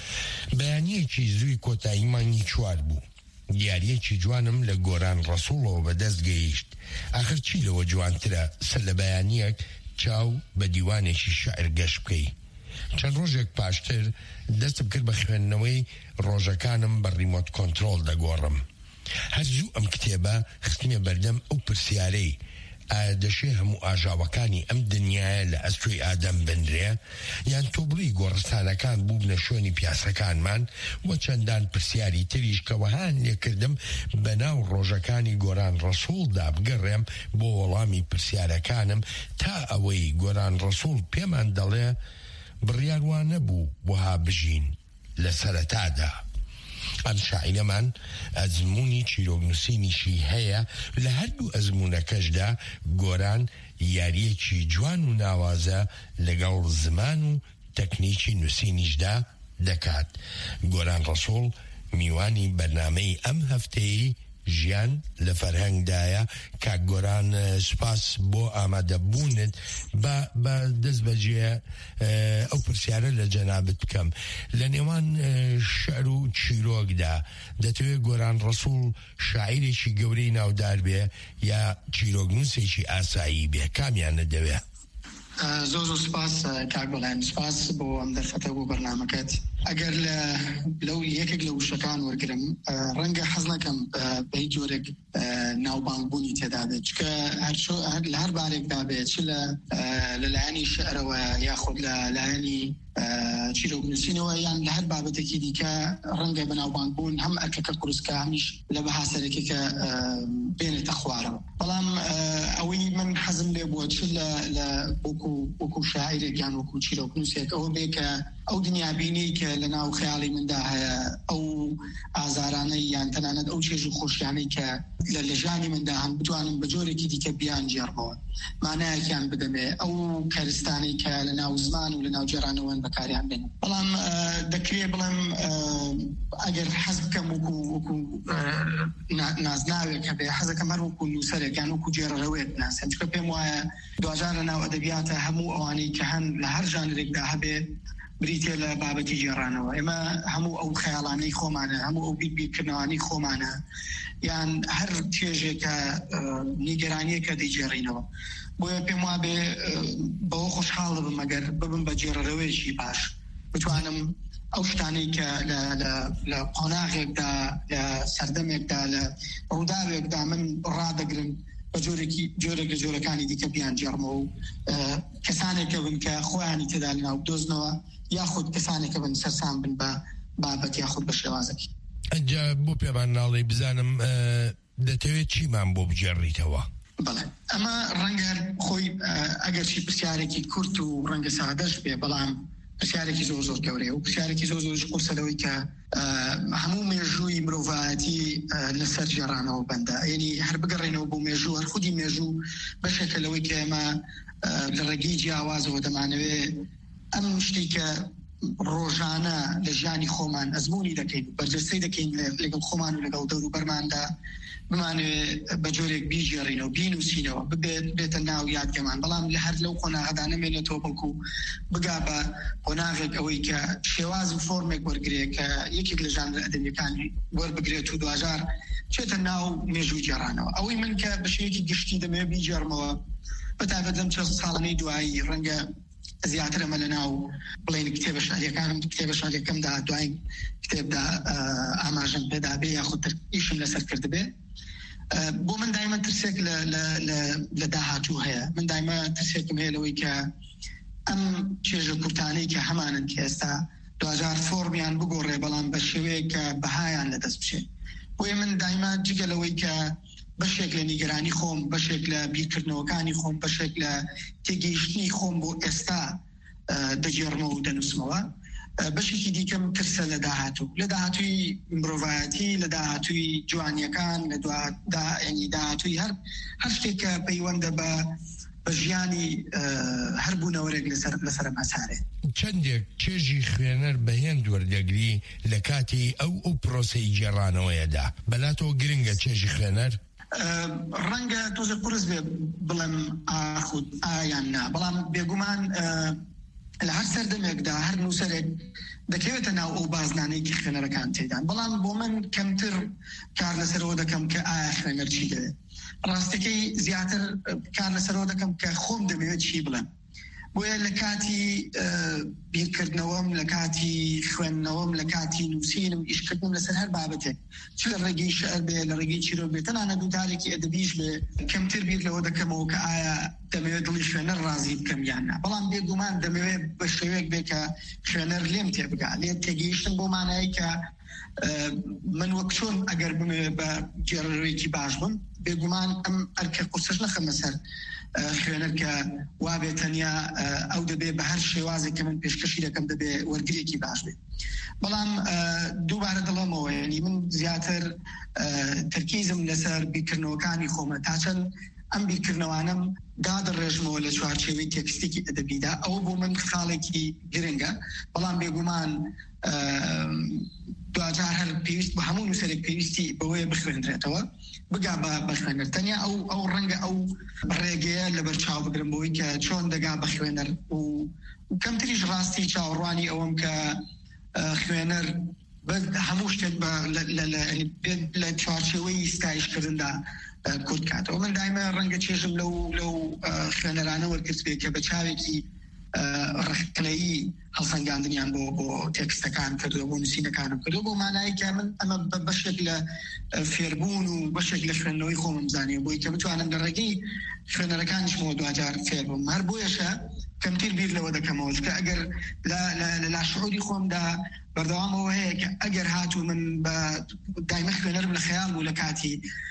بەیانیەکی زووی کۆتایی مانگی چوار بوو. دیارەیەکی جوانم لە گۆران ڕەسوڵەوە بەدەست گەیشت. ئاخر چی لەوە جوانترە سەر لە بەیانیەک چاو بە دیوانێکی شەعر گەشت بکەی. چەند ڕۆژێک پاشتر دەستم کرد بە خوێندنەوەی ڕۆژەکانم بە ریمۆت کۆنترۆل دەگۆڕم. هەرزوو ئەم کتێبە خستمێ بەردەم ئەو پرسیارەی ئایا دەشێ هەموو ئاژاوەکانی ئەم دنیاە لە ئەستۆی ئادەم بنرێ یان تۆبڕی گۆڕستانەکان بوو لە شوێنی پیاسەکانمان وە چەندان پرسیاری تریش کەوەهان لێکردم بە ناو ڕۆژەکانی گۆران ڕەسوڵدا بگەڕێم بۆ وەڵامی پرسیارەکانم تا ئەوەی گۆران ڕەسوڵ پێمان دەڵێ بڕیاروان نەبوو وها بژین لە سەرەتادا. ئەم شاعیرەمان ئەزمموی چیرۆکنووسینیشی هەیە لە هەردوو ئەزمونەکەشدا گۆران یاریەکی جوان و ناوازە لەگەڵ زمان و تەکنیکی نووسینیشدا دەکات. گۆران ڕەسوڵ میوانی بەرنامەی ئەم هەفتەیە ژیان لە فەرهەنگدایە. کاک گۆران سوپاس بۆ ئامادەبوونت بە دەست بەجێ ئەو پرسیارە لە جەنابەت بکەم. لە نێوان شعر و چیرۆکدا دەتەوێت گۆران ڕەسوڵ شاعیرێکی گەورەی ناودار بێ یا چیرۆکنووسێکی ئاسایی بێ؟ کامیان دەوێت؟ زۆر زۆر سپاس کاک بەڵێن، سپاس بۆ ئەم دەرفەتە بۆ بەرنامەکەت. ئەگەر لەو یەکێک لە وشەکان وەرگرم ڕەنگە حەز نەکەم بە هیچ جۆرێک ناوبانگبوونی تێدا بێت، چکە لە هەر بارێکدا بێت چ لەلایەنی شعرەوە یاخود لە لایەنی چیرۆکنووسینەوە یان لە هەر بابەتێکی دیکە ڕەنگە بە ناوبانگبوون هەم ئەرکەکە قورسکە هەمیش لە بەهاسەرێکێکە بێنێتە خوارەوە. بەڵام ئەوەی من حەزم لێ بووە چ لە وەکو شاعیرێک یان وەکو چیرۆکنووسێک ئەوە بێ کە ئەو دنیابینی کە لە ناو خەیاڵی مندا هەیە، ئەو ئازارانەی یان تەنانەت ئەو چێژ و خۆشیانەی کە لە لەژانی مندا هەم بتوانم بە جۆرێکی دیکە بیان جێڕمەوە، مانایەکیان بدەمێ، ئەو کەرستانەی کە لە ناو زمان و لە ناو جێرانەوەن بەکاریان بێن. بەڵام دەکرێت بڵێم ئەگەر حەز بکەم وەکو نازناوێک هەبێ، حەزەکەم هەر وەکو نووسەرێک یان وەکو جێڕەوێت ناسێن، چکە پێم وایە دوجار لە ناو ئەدەبیاتە هەموو ئەوانەی کە هەن لە هەر ژانرێکدا هەبێ بریتێ لە بابەتی جێڕانەوە. ئێمە هەموو ئەو خەیاڵانەی خۆمانە، هەموو ئەو بیربیرکردنەوەی خۆمانە، یان هەر توێژێکە نیگەرانیەکە دەیجێڕینەوە. بۆیە پێم وابێ بەوە خۆشحاڵ بم ئەگەر ببم بە جێڕەوێکی باش، بتوانم ئەو شتانەی کە لە قۆناغێکدا، لە سەردەمێکدا، لە ڕووداوێکدا من ڕادەگرن بە جۆرێکی جۆرێک لە جۆرەکانی دیکە بیان جێڕمەوە و کەسانێکە بن کە خۆیانی تێدا لەناو دۆزنەوە یاخود کەسانێکە بن سەرسان بن بە بابەت یاخود بە شێوازێکی. ئەجا بۆ پێمان ناڵێ بزانم دەتەوێت چیمان بۆ بجێڕیتەوە؟ بەڵێ ئەمە ڕەنگە خۆی ئەگەرچی پرسیارێکی کورت و ڕەنگە سادەش بێ، بەڵام پرسیارێکی زۆر زۆر گەورەیە و پرسیارێکی زۆر زۆرش قورسەلەوەی کە هەموو مێژووی مرۆڤایەتی لەسەر جێڕانەوە بەندە. یعنی هەر بگەڕێنەوە بۆ مێژوو، هەر خودی مێژوو بەشێکە لەوەی کە ئێمە لە ڕێگەی جیاوازەوە دەمانەوێت ئەم شتی کە ڕۆژانە لە ژیانی خۆمان ئەزمموی دەکەین، بەرجەستەی دەکەین لەگەڵ خۆمان و لەگەڵ دەور و بەرماندا بمانوێت بە جۆرێک بیژێڕینەوە، بینوسینەوە، ببێت بێتە ناو یادگەمان. بەڵام لە هەر لەو قۆناغەدا نەمێنێتەوە بەڵکو بگا بە قۆناغێک ئەوەی کە شێواز و فۆرمێک وەرگێت کە یەکێک لە ژانر ئەدەبیەکانی وەربگرێت و دوجار چێتە ناو مێژوو جێڕانەوە. ئەوەی من کە بە شێوەیەکی گشتی دەمەوێت بیجێڕمەوە بەتابەت لەم چەند ساڵانەی دوایی ڕەنگە زیاتر ئەمە لە ناو بڵێن کتێبە شاریەکانم کتێبە شاریەکەمدا دوای کتێبدا ئاماژەم پێدا بێ یاخود ئیشم لەسەر کردبێ. بۆ من دایما ترسێک لە داهاتوو هەیە، من دایما ترسێکم هەیە لەوەی کە ئەم چێژە کورتانەی کە هەمانن کە ئێستا دوجار فۆرمیان بگۆڕێ، بەڵام بە شێوەیە کە بەهایان لەدەست بچێت. بۆیە من دایما جگە لەوەی کە بەشێک لە نیگەرانی خۆم بەشێک لە بیرکردنەوەکانی خۆم بەشێک لە تێگەیشتنی خۆم بۆ ئێستا دەجێڕمەوە و دەنووسمەوە بەشێکی دیکەم ترسە لە داهاتوو لە داهاتووی مرۆڤایەتی لە داهاتووی جوانیەکان لە ینی داهاتووی هەر هەر شتێکە پەیوەندە بە بە ژیانی هەر بوونەوەرێک لەسەر مەسارێ چەندێک چێژی خوێنەر بەهێن وەردەگری لە کاتی ئەو ئەو پرۆسەی گێڕانەوەیەدا بەلاتەوە گرنگە چێژی خوێنەر ڕەنگە تۆزە قورس بێ بڵێم ئاخود ئایان نا بەڵام بێگومان لە هەر سەردەمێکدا هەر نووسەرێک دەکەوێتە ناو ئەو بازنانەیەکی خوێنەرەکان تێدان بەڵام بۆ من کەمتر کار لەسەرەوە دەکەم کە ئایا خوێنەر چی دەوێت ڕاستەکەی زیاتر کار لەسەرەوە دەکەم کە خۆم دەبێت چی بڵێم بۆیە لە کاتی بیرکردنەوەم لە کاتی خوێندنەوەم لە کاتی نووسینم ئیشکردنم لەسەر هەر بابەتێک چ لە ڕێگەی شعر بێ لە ڕێگەی چیرۆک بێت تەنانە دووتارێکی ئەدەبیش بێ کەمتر بیر لەوە دەکەمەوە کە ئایا دەمەوێت دڵی خوێنەر ڕازی بکەم یان نا بەڵام بێگومان دەمەوێت بە شێوەیەک بێ کە خوێنەر لێم تێبگا لێ تێگەیشتن بۆ مانایی کە من وەک چۆن ئەگەر بمەوێت بە گێڕەوەیەکی باش بم بێگومان ئەم ئەرکە قورسش نەخەمە سەر خوێنەر کە وابێ تەنیا ئەو دەبێ بە هەر شێوازێک کە من پێشکەشی دەکەم دەبێ وەرگرێکی باش بێت بەڵام دووبارە دڵەمەوە ینی من زیاتر تەرکیزم لەسەر بیرکردنەوەکانی خۆمە تا چەند ئەم بیرکردنەوانم دادڕێژمەوە لە چوارچێوەی تێکستێکی ئەدەبیدا ئەوە بۆ من خاڵێکی گرنگە بەڵام بێگومان دوجار هەر پێویست بە هەموو نووسەرێک پێویستی بەوەیە بخوێنرێتەوە بگا بە خوێنەر تەنیا ئەو ئەو ڕەنگە ئەو ڕێگەیە لەبەر چاو بگرم بۆی کە چۆن دەگا بە خوێنەر و کەمتریش ڕاستی چاوەڕوانی ئەوەم کە خوێنەر هەموو شتێک لە چوارچێوەی ستایشکردندا کورد کاتەوە من دایمە ڕەنگە چێژم لەو لەو خوێنەرانە وەرگرت بێ کە بە چاوێکی ڕخکلەیی هەڵسەنگاندنیان بۆ بۆ تێکستەکان کردو بۆ نووسینەکانم کردو بۆ مانایی کە من ئەمە بەشێک لە فێربوون و بەشێک لە خوێندنەوەی خۆمم زانیە بۆی کە بتوانم لە ڕێگەی خوێنەرەکانیشمەوە دوجار فێر بم هەر بۆیەشە کەمتر بیر لەوە دەکەمەوە کە ئەگەر لە لاشعوری خۆمدا بەردەوامەوە هەیە کە ئەگەر هاتوو من بە دایمە خوێنەرم لە خەیاڵ بوو لە کاتی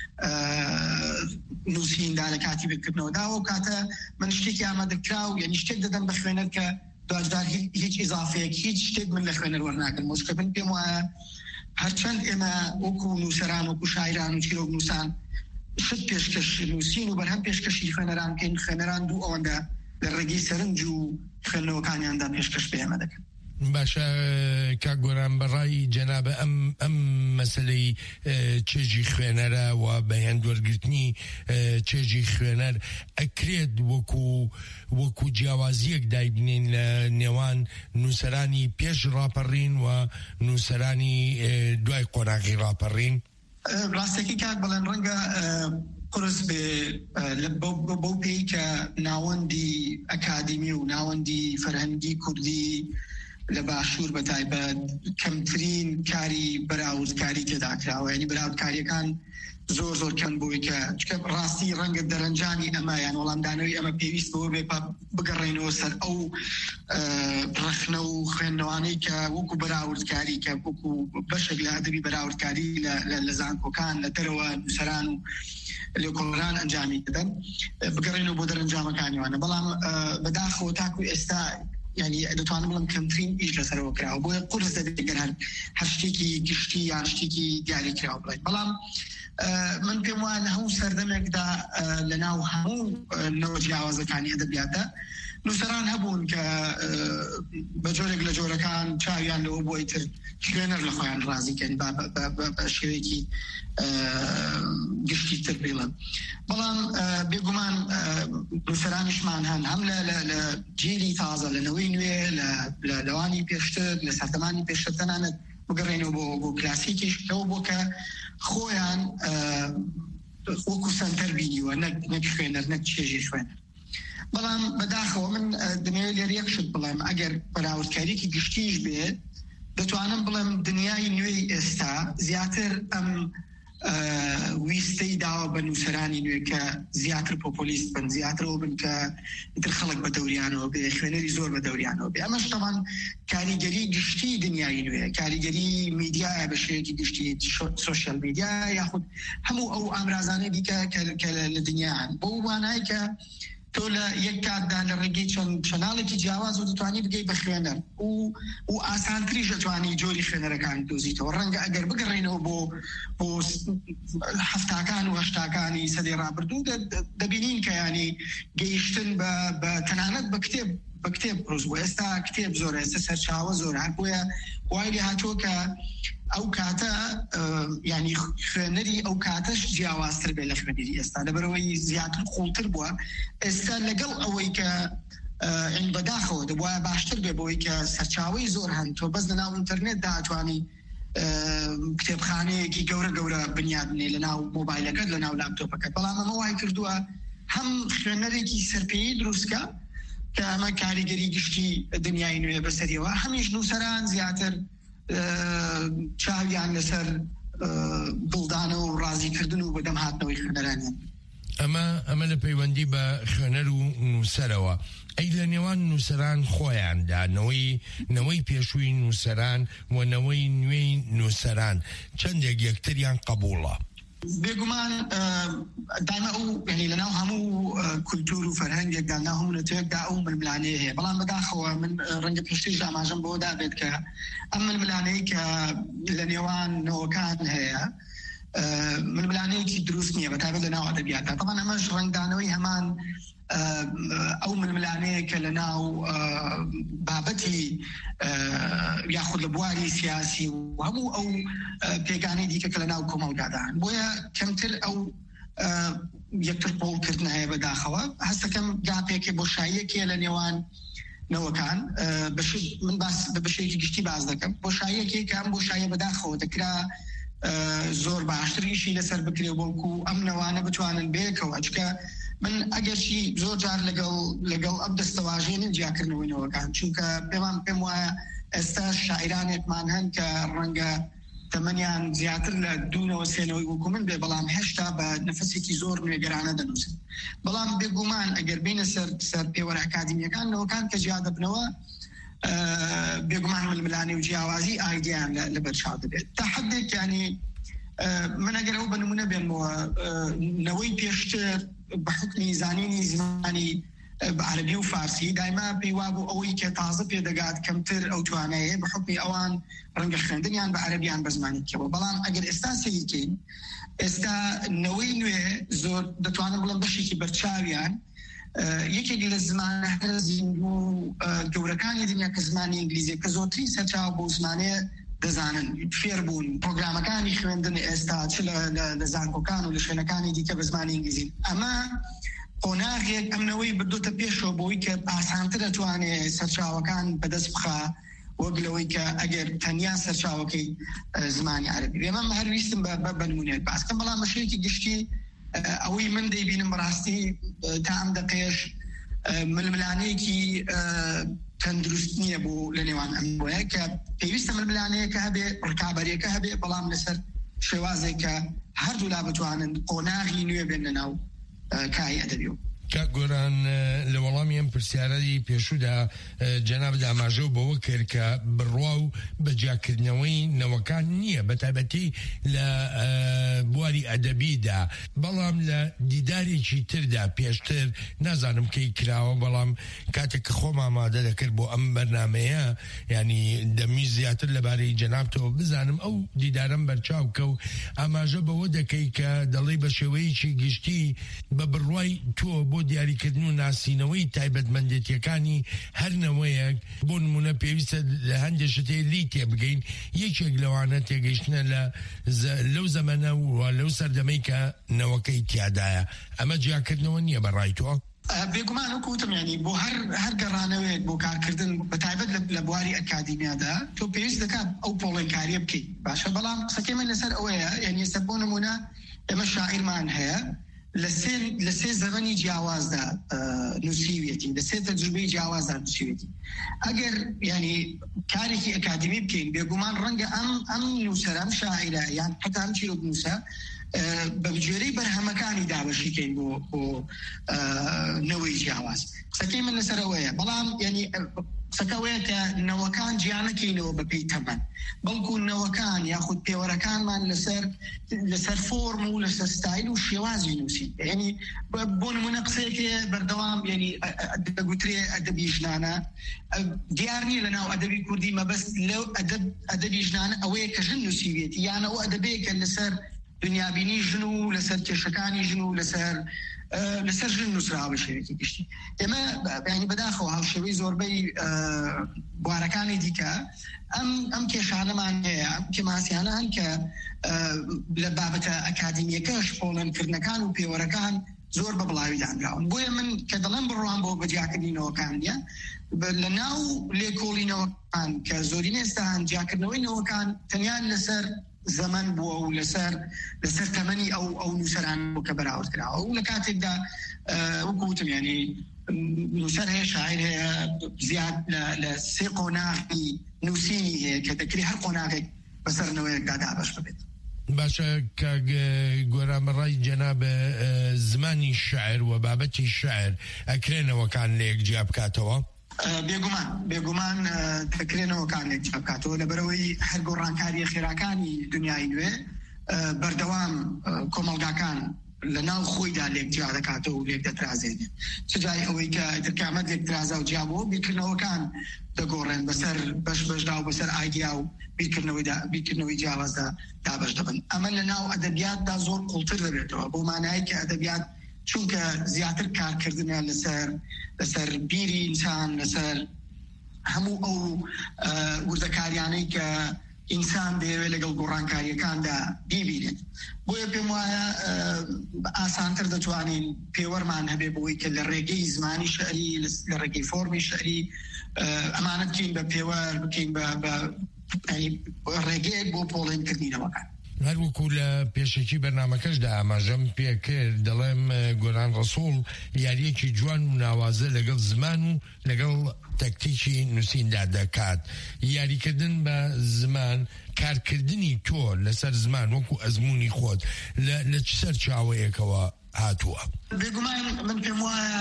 نووسیندا لە کاتی بکردنەوەدا و کاتە من شتێکی ئامادەکرا و یعنی شتێک دەدەم بە خوێنەر کە دوجار هیچ ئیزافەیەک هیچ شتێک من لە خوێنەر وەرناگرم مۆچکە من پێم وایە هەرچەند ئێمە وەکو نووسەران وەکو شاعران و چیرۆک نووسان شت پێشکەش نووسین و بەرهەم پێشکەشی خوێنەران بکەین خوێنەران دوو ئەوەندە لە ڕێگەی سەرنج و خوێندنەوەکانیاندا پێشکەش پێ ئەمە دەکەن باشە کاگۆران بەڕای جەنابە ئەم ئەم مەسلەی چێژی خوێنەرە و بەهێن وەرگرتنی چێژی خوێنەر ئەکرێت وەکو وەکو جیاوازیەک دایبنین لە نێوان نووسەرانی پێش ڕاپەڕین و نووسەرانی دوای قۆناغی ڕاپەڕین ڕاستێکی کاک بەڵێن ڕەنگە قرس بێ بۆ پێی کە ناوەندی ئەکادمی و ناوەندی فەرهەنگی کوردی لە باشوور بە تایبەت کەمترین کاری بەراوردکاری تێداکراوە ینی بەراوردکاریەکان زۆر زۆر کەم بووی کە چکە ڕاستی ڕەنگە دەرەنجانی ئەمە یان وەڵامدانەوەی ئەمە پێویست بۆ بێ بگەڕێنەوە سەر ئەو ڕخنە و خوێندنەوانەی کە وەکو بەراوردکاری کە وەکو بەشێک لە ئەدەبی بەراوردکاری لە زانکۆکان لە دەرەوە نووسەران و لە کۆڵران ئەنجامی دەدەن بگەڕێنەوە بۆ دەرەنجامەکانیوانە بەڵام بەداخەوە تاکو ئێستا یعنی دەتوانم بڵم کەمترین ئیش لەسەرەوە کراوە بۆیە قورس دەبێت هەر هەر شتێکی گشتی یان شتێکی دیاری کراوە بڵێت بەڵام من پێم وایە لە هەموو سەردەمێکدا لە ناو هەموو نەوە جیاوازەکانی ئەدەبیاتە نووسەران هەبوون کە بە جۆرێک لە جۆرەکان چاویان لەوە بۆی تر خوێنەر لە خۆیان ڕازیکەن بە شێوەیەکی گشتی تر بڵێن بەڵام بێگومان نووسەرانیشمان هەن هەم لە جیلی تازە لەنەوەی نوێ لە لەوانی پێشتر لە سەردەمانی پێشتر تەنانەت بگەڕێنەوە بۆ بۆ کلاسیکیش لەوە بۆ کە خۆیان وەکو سەنتەر بینیوە نەک خوێنەر نەک چێژی خوێنەر بەڵام بەداخەوە من دنیای لێر یەک شت بڵێم ئەگەر بەراوردکاریەکی گشتیش بێت دەتوانم بڵێم دنیای نوێی ئێستا زیاتر ئەم ویستەی داوە بە نووسەرانی نوێ کە زیاتر پۆپۆلیست بن، زیاترەوە بن کە ئیتر خەڵک بە دەوریانەوە بێ، خوێنەری زۆر بە دەوریانەوە بێ. ئەمەش تەمان کاریگەری گشتی دنیای نوێ، کاریگەری میدیایە بە شێوەیەکی گشتی سۆشیال میدیا یاخود هەموو ئەو ئامرازانەی دیکە کە لە دنیایان، بۆ وانای کە تۆ لە یەک کاتدا لە ڕێگەی چەند چەناڵێکی جیاواز و دەتوانی بگەی بە خوێنەر و و ئاسانتریش دەتوانی جۆری خوێنەرەکان دۆزیتەوە. ڕەنگە ئەگەر بگەڕێنەوە بۆ بۆ هەفتاکان و هەشتاکانی سەدەی ڕابردوو دەبینین کە ینی گەیشتن بە تەنانەت بە کتێب بە کتێب پرۆز بوو. ئێستا کتێب زۆر، ئێستا سەرچاوە زۆر، هەر بۆیە وای لێ هاتووە کە ئەو کاتە ینی خوێنەری ئەو کاتەش جیاوازتر بێ لە خوێنەری ئێستا، لەبەرەوەی زیاتر قوڵتر بووە. ئێستا لەگەڵ ئەوەی کە ئین بەداخەوە دەبووە باشتر بێ بۆی کە سەرچاوەی زۆر هەن، تۆ بەس لەناو ئینتەرنێت داتوانی کتێبخانەیەکی گەورە گەورە بنیادنێ لەناو مۆبایلەکەت لەناو لاپتۆپەکەت. بەڵام ئەمە وای کردووە هەم خوێنەرێکی سەرپێیی دروستکە کە ئەمە کاریگەری گشتی دنیای نوێ بەسەریەوە، هەمیش نووسەران زیاتر چاویان لەسەر دڵدانە و ڕازیکردن و بەدەم هاتنەوەی خوێنەرانیان. ئەمە ئەمە لە پەیوەندی بە خوێنەر و نووسەرەوە. ئەی لە نێوان نووسەران خۆیاندا نەوەی نەوەی پێشووی نووسەران و نەوەی نوێی نووسەران چەندێک یەکتریان قبوڵە؟ بێگومان دانا ئەو ینی لەناو هەموو کولتور و فەرهەنگێکدا ناو هەموو نەتوێکدا ئەو ململانەیە هەیە. بەڵام بەداخەوە من ڕەنگە پێشتریش ئاماژەم بۆ دابێت کە ئەم ململانەی کە لە نێوان نەوەکان هەیە ململانەیەکی دروست نییە، بەتابەت لەناو ئەدەبیاتە. طبعاً ئەمەش ڕەنگدانەوەی هەمان ئەو ململانەیە کە لەناو بابەتی یاخود لە بواری سیاسی و هەموو ئەو پێگانەی دیکە کە لەناو کۆمەڵگادان، بۆیە کەمتر ئەو یەکتر قۆڵکردن هەیە بەداخەوە. هەستەکەم گاپێکی بۆشاییەکێ لە نێوان نەوەکان، من بە بەشێکی گشتی باز دەکەم. بۆشاییەکێ کە ئەم بۆشاییە بەداخەوە دەکرا زۆر باشتریشی لەسەر بکرێ بۆڵکو ئەم نەوانە بتوانن بێکەوە. چکە من ئەگەرشی زۆر جار لەگەڵ لەگەڵ ئەم دەستەواژێنن جیاکردنەوەینەوەکان، چونکە پێمان پێم وایە ئێستا شاعرانێکمان هەن کە ڕەنگە تەمەنیان زیاتر لە دوونەوە سێنەوەی وەکو من بێ، بەڵام هێشتا بە نەفەسێکی زۆر نوێگەرانە دەنووسن. بەڵام بێگومان ئەگەر بینە سەر سەر پێوەرە ئەکادیمیەکان نەوەکان کە جیا دەبنەوە بێگومان ململانی و جیاوازی ئایدیان لە بەرچاو دەبێت. تا حدێک ینی من ئەگەر ئەو بەنمونە بێنمەوە نەوەی پێشتر بە حکمی زانینی زمانی عەربی و فارسی دایما پێیوا بوو ئەوەی کە تازە پێدەگات کەمتر ئەو توانایە بە حکمی ئەوان ڕەنگە خوێندنیان بە عەربیان بە زمانێکەوە. بەڵام ئەگەر ئێستا سەیرکەین، ئێستا نەوەی نوێ زۆر دەتوانم بڵم بەشێکی بەرچاویان یەکێک لە زمانە زیندوو گەورەکانی دنیا کە زمانی ئینگلیزی کە زۆرترین سەرچاو بۆ زمانەیە دەزانن فێر بوون، پرۆگرامەکانی خوێندن ئێستا چ لە زانکۆکان و لە شوێنەکانی دیکە بە زمانی ئینگلیزی. ئەمە قۆناغێک ئەمنەوەی بردوتە پێشەوە بۆی کە ئاسانتر دەتوانێت سەرچاوەکان بەدەست بخا وەک لەوەی کە ئەگەر تەنیا سەرچاوەکەی زمانی عەربی. ئێمە هەرویستم بە نمونێت باسکەم، بەڵام بەشێکی گشتی ئەوەی من دەیبینم بەڕاستی تا ئەم دەقەیەش ململانەیەکی تەندروست نییە بۆ لە نێوان ئەم بۆیە کە پێویستە ململانەیەکە هەبێ، ڕکابەرێکە هەبێ، بەڵام لەسەر شێوازێک کە هەردوو لا بتوانن قۆناغی نوێ بێن لەناو کای ئەدەبی. کاک گۆران لە وەڵامی ئەم پرسیارەی پێشوودا جەناب داماژە بەوە کرد کە بڕوا و بەجیاکردنەوەی نەوەکان نییە بەتایبەتی لە بواری ئەدەبیدا، بەڵام لە دیدارێکی تردا پێشتر نازانم کەی کراوە، بەڵام کاتێک کە خۆم ئامادە دەکرد بۆ ئەم بەرنامەیە ینی دەمی زیاتر لەبارەی جەنابتەوە بزانم ئەو دیدارم بەرچاو کە و ئاماژە بەوە دەکەی کە دەڵێ بە شێوەیەکی گشتی بە بڕوای تۆ بۆ دیاریکردن و ناسینەوەی تایبەتمەندێتیەکانی هەر نەوەیەک بۆ نمونە پێویستە لە هەندێک شتێ لی تێبگەین. یەکێک لەوانە تێگەیشتنە لە لەو زەمەنە و لەو سەردەمەی کە نەوەکەی تیادایە. ئەمە جیاکردنەوە نییە بەڕای تۆ؟ بێگومان وەکوتم ینی بۆ هەر هەر گەڕانەوەیەک بۆ کارکردن بەتایبەت لە بواری ئەکادیمیادا تۆ پێویست دەکات ئەو پۆڵێنکاریە بکەیت باشە. بەڵام قسەکەی من لەسەر ئەوەیە، یعنی ئێستا بۆ نمونە ئێمە شاعیرمان هەیە لە سێ زەمەنی جیاوازدا نووسیوێتی لە سێ تەجروبەی جیاوازدا نووسیوێتی ئەگەر ینی کارێکی ئەکادمی بکەین بێگومان ڕەنگە ئەم ئەم نووسەرم شاعرە یان حتا ئەم چیرۆک نووسە بە بجێرەی بەرهەمەکانی دابەشیکەین بۆ بۆ نەوەی جیاواز. قسەکەی من لەسەرەوەیە بەڵام ینی قسەکەوەیە کە نەوەکان گیانەکەینەوە بەپێی تەمەن بەڵکو نەوەکان یاخود پێوەرەکانمان لەسەر لەسەر فۆرم و لەسەر ستایل و شێوازی نووسی. ینی بۆ نمونە قسەیەکێ بەردەوام ینی دەگوترێ ئەدەبی ژنانە دیار نییە لەناو ئەدەبی کوردی مەبەست لەو ئەدەبی ژنانە ئەوەیە کە ژن نووسیوێتی یانە ئەو ئەدەبەیەکە لەسەر دنیابینی ژن و لەسەر کێشەکانی ژن و لەسەر لەسەر ژن نووسراوە بە شێوەیەکی گشتی. ئێمە ینی بەداخەوە هاوشێوەی زۆربەی بوارەکانی دیکە ئەم ئەم کێشانەمان هەیە ئەم کێماسیانە هەن کە لە بابەتە ئەکادمیەکەش پۆڵەنکردنەکان و پێوەرەکان زۆر بە بڵاوی دانراون. بۆیە من کە دەڵێم بڕوان بۆ بەجیاکردنەوەکان نیە لە ناو لێکۆڵینەوەکان کە زۆرین ئێستا هەن جیاکردنەوەی نەوەکان تەنیان لەسەر زەمەن بووە و لەسەر لەسەر تەمەنی ئەو ئەو نووسەران کە بەراورد کراوە و لە کاتێکدا وەکوتم ینی نووسەر هەیە شاعر هەیە زیاد لە سێ قۆناغی نووسینی هەیە کە دەکرێت هەر قۆناغێک بەسەرنەوەیەکدا دابەش ببێت. باشە کە گۆرامەڕای جەناب زمانی شعر و بابەتی شعر ئەکرێنەوەکان لە یەکجیا بکاتەوە؟ بێگومان بێگومان دەکرێنەوەکان لێک جابکاتەوە لەبەرەوەی هەر گۆڕانکاری خێراکانی دنیای نوێ بەردەوام کۆمەڵگاکان لە ناو خۆیدا لێک جیا دەکاتەوە و لێک دەترازێنێ چجای ئەوەی کە دەرکامەت لێک ترازا و جیابەوە بیرکردنەوەکان دەگۆڕێن بەسەر بەش بەشدا و بەسەر ئایدیا و بیرکردنەوەی جیاوازدا دابەش دەبن. ئەمە لە ناو ئەدەبیاتدا زۆر قوڵتر دەبێتەوە بۆ مانایی کە ئەدەبیات چونکە زیاتر کارکردنە لەسەر لەسەر بیری ئینسان لەسەر هەموو ئەو وردەکاریانەی کە ئینسان دەیەوێت لەگەڵ گۆڕانکاریەکاندا بیبینێت. بۆیە پێم وایە ئاسانتر دەتوانین پێوەرمان هەبێ بۆی کە لە ڕێگەی زمانی شعری لە ڕێگەی فۆرمی شعری ئەمانە بکەین بە پێوەر بکەین بە ڕێگەیەک بۆ پۆڵێنکردنەوەکان. هەروەکو لە پێشێکی بەرنامەکەشدا ئاماژەم پێکرد دەڵێم گۆران ڕەسوڵ یاریەکی جوان و ناوازە لەگەڵ زمان و لەگەڵ تەکتیکی نووسیندا دەکات. یاریکردن بە زمان کارکردنی تۆ لەسەر زمان وەکو ئەزمموی خۆت لە چ سەر چاوەیەکەوە هاتووە؟ بێگومان من پێم وایە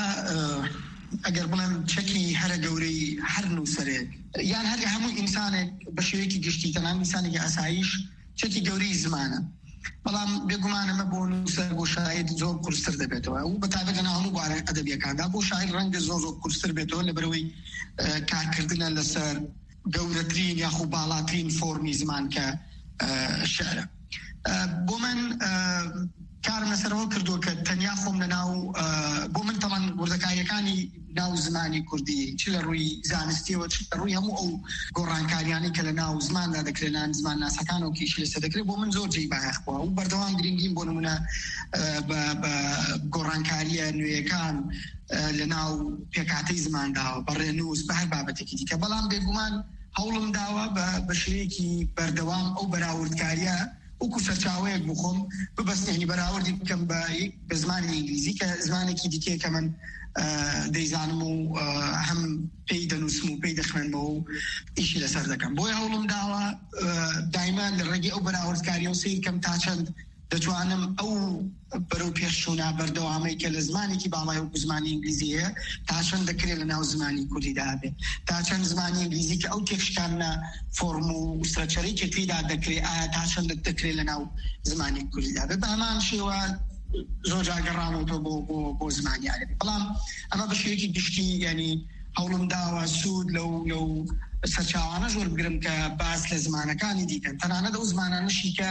ئەگەر بڵێم چەکی هەرە گەورەی هەر نووسەرێک یان هەر هەموو ئینسانێک بە شێوەیەکی گشتی تەنان ئینسانێکی ئاسایش چەکی گەورەی زمانە. بەڵام بێگومانەمە بۆ نووسەر بۆ شاعیر زۆر قورستر دەبێتەوە و بەتابەت لە هەموو بوارە ئەدەبیەکاندا بۆ شاعیر ڕەنگە زۆر زۆر قورستر بێتەوە لەبەرەوەی کارکردنە لەسەر گەورەترین یاخو باڵاترین فۆرمی زمان کە شعرە. بۆ من کارم لەسەرەوە کردووە کە تەنیا خۆم لە ناو بۆ من تەمان وردەکاریەکانی ناو زمانی کوردی چ لە ڕووی زانستیەوە چ لە ڕووی هەموو ئەو گۆڕانکاریانی کە لە ناو زماندا دەکرێنان زمان ناسەکان و کیشی لەسەر دەکرێت بۆ من زۆر جێی بایەخ بووە و بەردەوام گرنگیم بۆ نمونە بە گۆڕانکاریە نوێیەکان لە ناو پێکاتەی زمانداوە بەڕێنووس بە هەر بابەتێکی دیکە. بەڵام بێگومان هەوڵم داوە بە شێوەیەکی بەردەوام ئەو بەراوردکاریە وەکو سەرچاوەیەک بخۆم ببەستێنی بەراوردی بکەم بە زمانی ئینگلیزی کە زمانێکی دیکەیە کە من دەیزانم و هەم پێی دەنووسم و پێی دەخوێنمەوە و ئیشی لەسەر دەکەم. بۆیە هەوڵم داوە دایما لە ڕێگەی ئەو بەراوردکاریە و سیر کەم تا چەند دەتوانم ئەو بەرەو پێشچوونە بەردەوامەی کە لە زمانێکی باڵای وەکو زمانی ئینگلیزی هەیە تا چەند دەکرێت لە ناو زمانی کوردیدا بێت تا چەند زمانی ئینگلیزی کە ئەو تێکشکانە فۆرم و سترەکچەرەی کە تێیدا دەکرێت ئایا تا چەند دەکرێت لە ناو زمانی کوردیدا بێت. بە هەمان شێوە زۆر جاگەڕامەوە بۆ بۆ بۆ زمانی عەرەبی. بەڵام ئەمە بە شێوەیەکی گشتی ینی هەوڵم داوە سوود لەو لەو سەرچاوانە زۆر بگرم کە باس لە زمانەکانی دیکەن تەنانەت ئەو زمانانەشی کە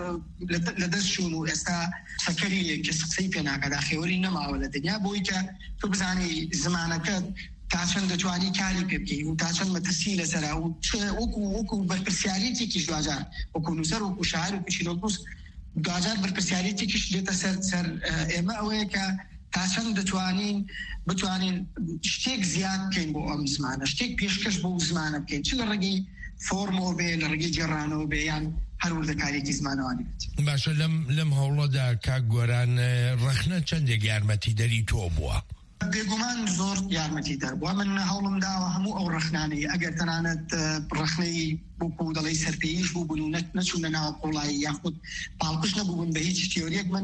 لە دەست چوون و ئێستا سەکەری کە قسەی پێ ناکەدا خێوەری نەماوە لە دنیا بۆی کە تۆ بزانی زمانەکەت تا چەند دەتوانی کاری پێ بکەی و تا چەند مەترسی لەسەرا و وەکو وەکو بەرپرسیارەتێکی جوواجار وەکو نووسەر وەکو شاعر وەکو چیرۆکنووس دوجار بەرپرسیارەتێکیش دێتە سەر سەر ئێمە ئەوەیە کە تا چەند دەتوانین بتوانین شتێک زیاد بکەین بۆ ئەم زمانە شتێک پێشکەش بۆ زمانە بکەین چ لە ڕێگەی فۆرمەوە بێ لە ڕێگەی جێڕانەوە بێ یان هەر وردەکارێکی زمانەوانی بێت. باشە لەم لەم هەوڵەدا کاک گۆران ڕەخنە چەندێک یارمەتی دەری تۆ بووە؟ بێگومان زۆر یارمەتی دەربووە. من هەوڵم داوە هەموو ئەو ڕەخنانەی ئەگەر تەنانەت ڕەخنەی بوو دەڵی سەرپێیش بوو بوون و نەچوونە ناو قوڵایی یاخود پاڵپشت نەبوون بە هیچ تیۆریەک من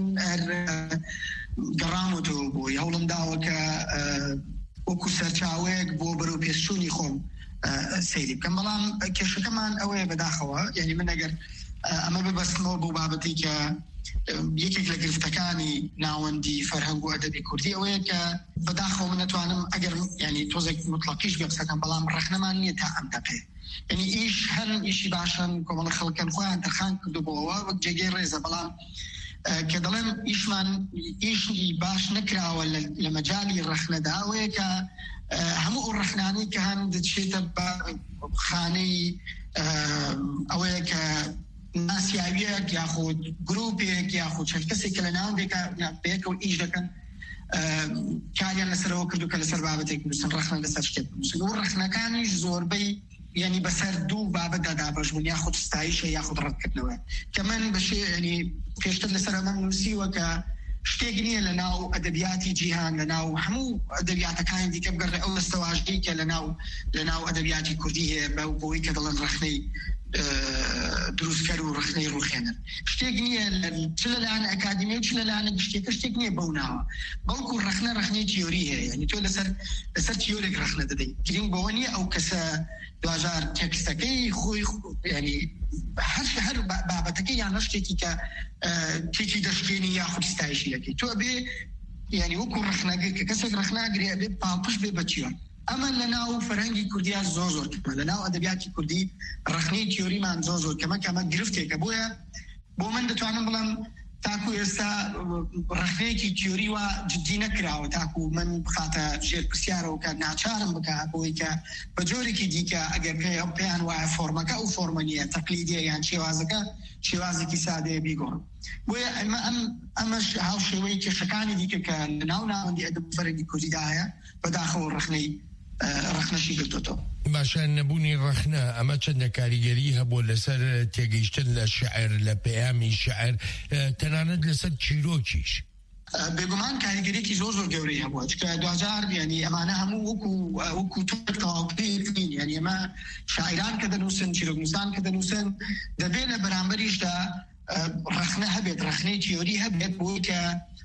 گەڕامەوە بووی هەوڵم داوە کە وەکو سەرچاوەیەک بۆ بەرەو پێشچوونی خۆم سەیری بکەم. بەڵام کێشەکەمان ئەوەیە بەداخەوە، یعنی من ئەگەر ئەمە ببەستمەوە بۆ بابەتی کە یەکێک لە گرفتەکانی ناوەندی فەرهەنگ و ئەدەبی کوردی ئەوەیە کە بەداخەوە من نەتوانم ئەگەر ینی تۆزێک مطلقیش بێ قسەکەم، بەڵام ڕەخنەمان نییە تا ئەم دەقێ. ینی ئیش هەن ئیشی باشن کۆمەڵە خەڵکەن خۆیان تەرخان کردبووەوە وەک جێگەی ڕێزە، بەڵام کە دەڵێن ئیشمان ئیشی باش نەکراوە لە مەجای ڕەخنەدا ئەوەیە کە هەموو ئەو ڕەخنانەی کە هەن دەچێتە بە خانەی ئەوەیە کە ناسیاویەک یاخود گروپێک یاخود چەند کەسێک لە ناوندێکە بەیەکەوە ئیش دەکەن کاریان لەسەرەوە کردو کە لەسەر بابەتێک بنووسن، ڕەخنە لەسەر شتێک بنووسن. و ڕەخنەکانیش زۆربەی یعنی بەسەر دوو بابەتدا دابەشبوون، یاخود ستایشە یاخود ڕەتکردنەوە، کە من بەشێ ینی پێشتر لەسەر ئەمە نووسیوە کە شتێک نییە لە ناو ئەدەبیاتی جیهان، لە ناو هەموو ئەدەبیاتەکانی دیکە بگەڕێ ئەو دەستەواژەی کە لە ناو لە ناو ئەدەبیاتی کوردی هەیە بەوەی کە دەڵێن ڕەخنەی دروستکەر و ڕخنەی ڕوخێنن. شتێک نییە چ لەلایەن ئەکادمی و چ لەلایەن گشتێکە شتێک نییە بەو ناوە، بەڵکو ڕەخنە ڕەخنەی تیۆری هەیە، ینی تۆ لەسەر لەسەر تیۆرێک ڕەخنە دەدەی. گرنگ بەوە نییە ئەو کەسە دوژار تێکستەکەی خۆی ینی هەر هەر بابەتەکەی یان شتێکی کە تێکی دەشکێنی یاخود ستایشی دەکەی تۆ بێ ینی وەکو ڕەخنەگەر کە کەسێک ڕەخناگرێ بێ پاڵپشت بێ بە تیۆر. ئەمە لە ناو فەرهەنگی کوردیا زۆر زۆر کەمە، لە ناو ئەدەبیاتی کوردی ڕەخنەی تیۆریمان زۆر زۆر کەمە کەمە گرفتێکە. بۆیە بۆ من دەتوانم بڵم تاکو ئێستا ڕەخنەیەکی تیۆری وە جدی نەکراوە، تاکو من بخاتە ژێر پرسیارەوە کە ناچارم بکە بۆی کە بە جۆرێکی دیکە ئەگەر پێیان وایە فۆرمەکە ئەو فۆرمە نیە تەقلیدیە یان شێوازەکە شێوازێکی سادەیە بیگۆڕم. بۆیە ئەمە ئەم ئەمەش هاو شێوەی کێشەکانی دیکە کە لە ناو ناوەندی ئەدەب فەرهەنگی کوردیدا هەیە بەداخەوە ڕەخنەی ڕەخنەشی گرتوتەوە. باشە نەبوونی ڕەخنە ئەمە چەندە کاریگەری هەبوو لەسەر تێگەیشتن لە شعر لە پەیامی شعر تەنانەت لەسەر چیرۆکیش؟ بێگومان کاریگەریەکی زۆر زۆر گەورەی هەبووە، چکە دوجار ینی ئەمانە هەموو وەکو وەکو تەواوی ینی ئەمە شاعران کە دەنووسن چیرۆکنووسان کە دەنووسن دەبێت لە بەرامبەریشدا ڕەخنە هەبێت، ڕەخنەی تیۆری هەبێت بۆی کە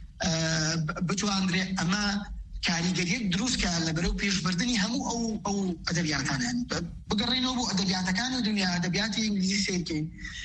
بتواندرێت ئەمە کاریگەریەک دروستکە لە بەرەو پێشبردننی هەموو ئەو ئەو ئەدەبیاتانیان بگەڕێنەوە بۆ ئەدەبیاتەکان و دنیا ئەدەبیاتی ئینگلیزی سێرکەین.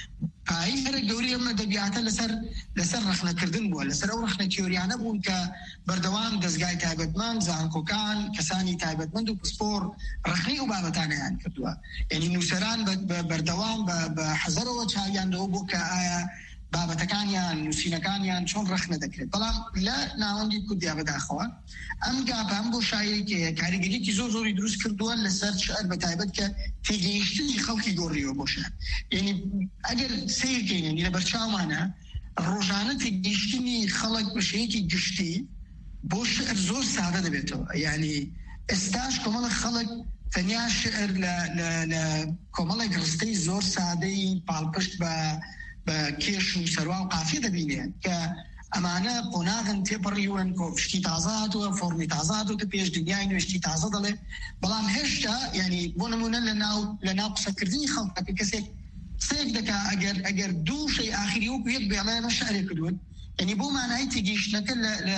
پایی هەرە گەوری ئەمە ئەدەبیاتە لەسەر لەسەر ڕەخنەکردن بووە، لەسەر ئەو ڕەخنە تیۆریانە بوون کە بەردەوام دەستگای تایبەتمەند زانکۆکان کەسانی تایبەتمەند و پسپۆر ڕەخنەی و بابەتانیان کردووە. یعنی نووسەران بەردەوام بە حەزەرەوە چاویاندەوە بۆ کە ئایا بابەتەکانیان نووسینەکانیان چۆن ڕەخنە دەکرێت. بەڵام لە ناوەندی کوردیا بەداخەوە ئەم گاپان بۆ شایەیەکی کاریگەریەکی زۆر زۆری دروست کردووە لەسەر شعر بە تایبەت کە تێگەیشتنی خەڵکی گۆڕیەوە بۆ شعر. یعنی ئەگەر سیرکەین لە بەرچاومانە ڕۆژانە تێگەیشتنی خەڵک بە شێوەیەکی گشتی بۆ شعر زۆر سادە دەبێتەوە. یعنی ئێستاش کۆمەڵە خەڵک تەنیا شعر لە کۆمەڵێک ڕستەی زۆر سادەی پاڵپشت بە بە کێش و سەروا و قافیە دەبینێن کە ئەمانە قۆناغن تێپەڕیون کۆشتی تازاتوە فۆرمی تازاتوە پێش دنیای نوێشتی تازە دەڵێ. بەڵام هێشتا ینی بۆ نمونە لە ناو لە ناو قسەکردنی خەڵکە کەسێک سێک دەکا ئەگەر ئەگەر دوو شەی ئاخری وەکو یەک بێڵێنە شعرێ کردوون. ینی بۆ مانای تێگەیشتنەکە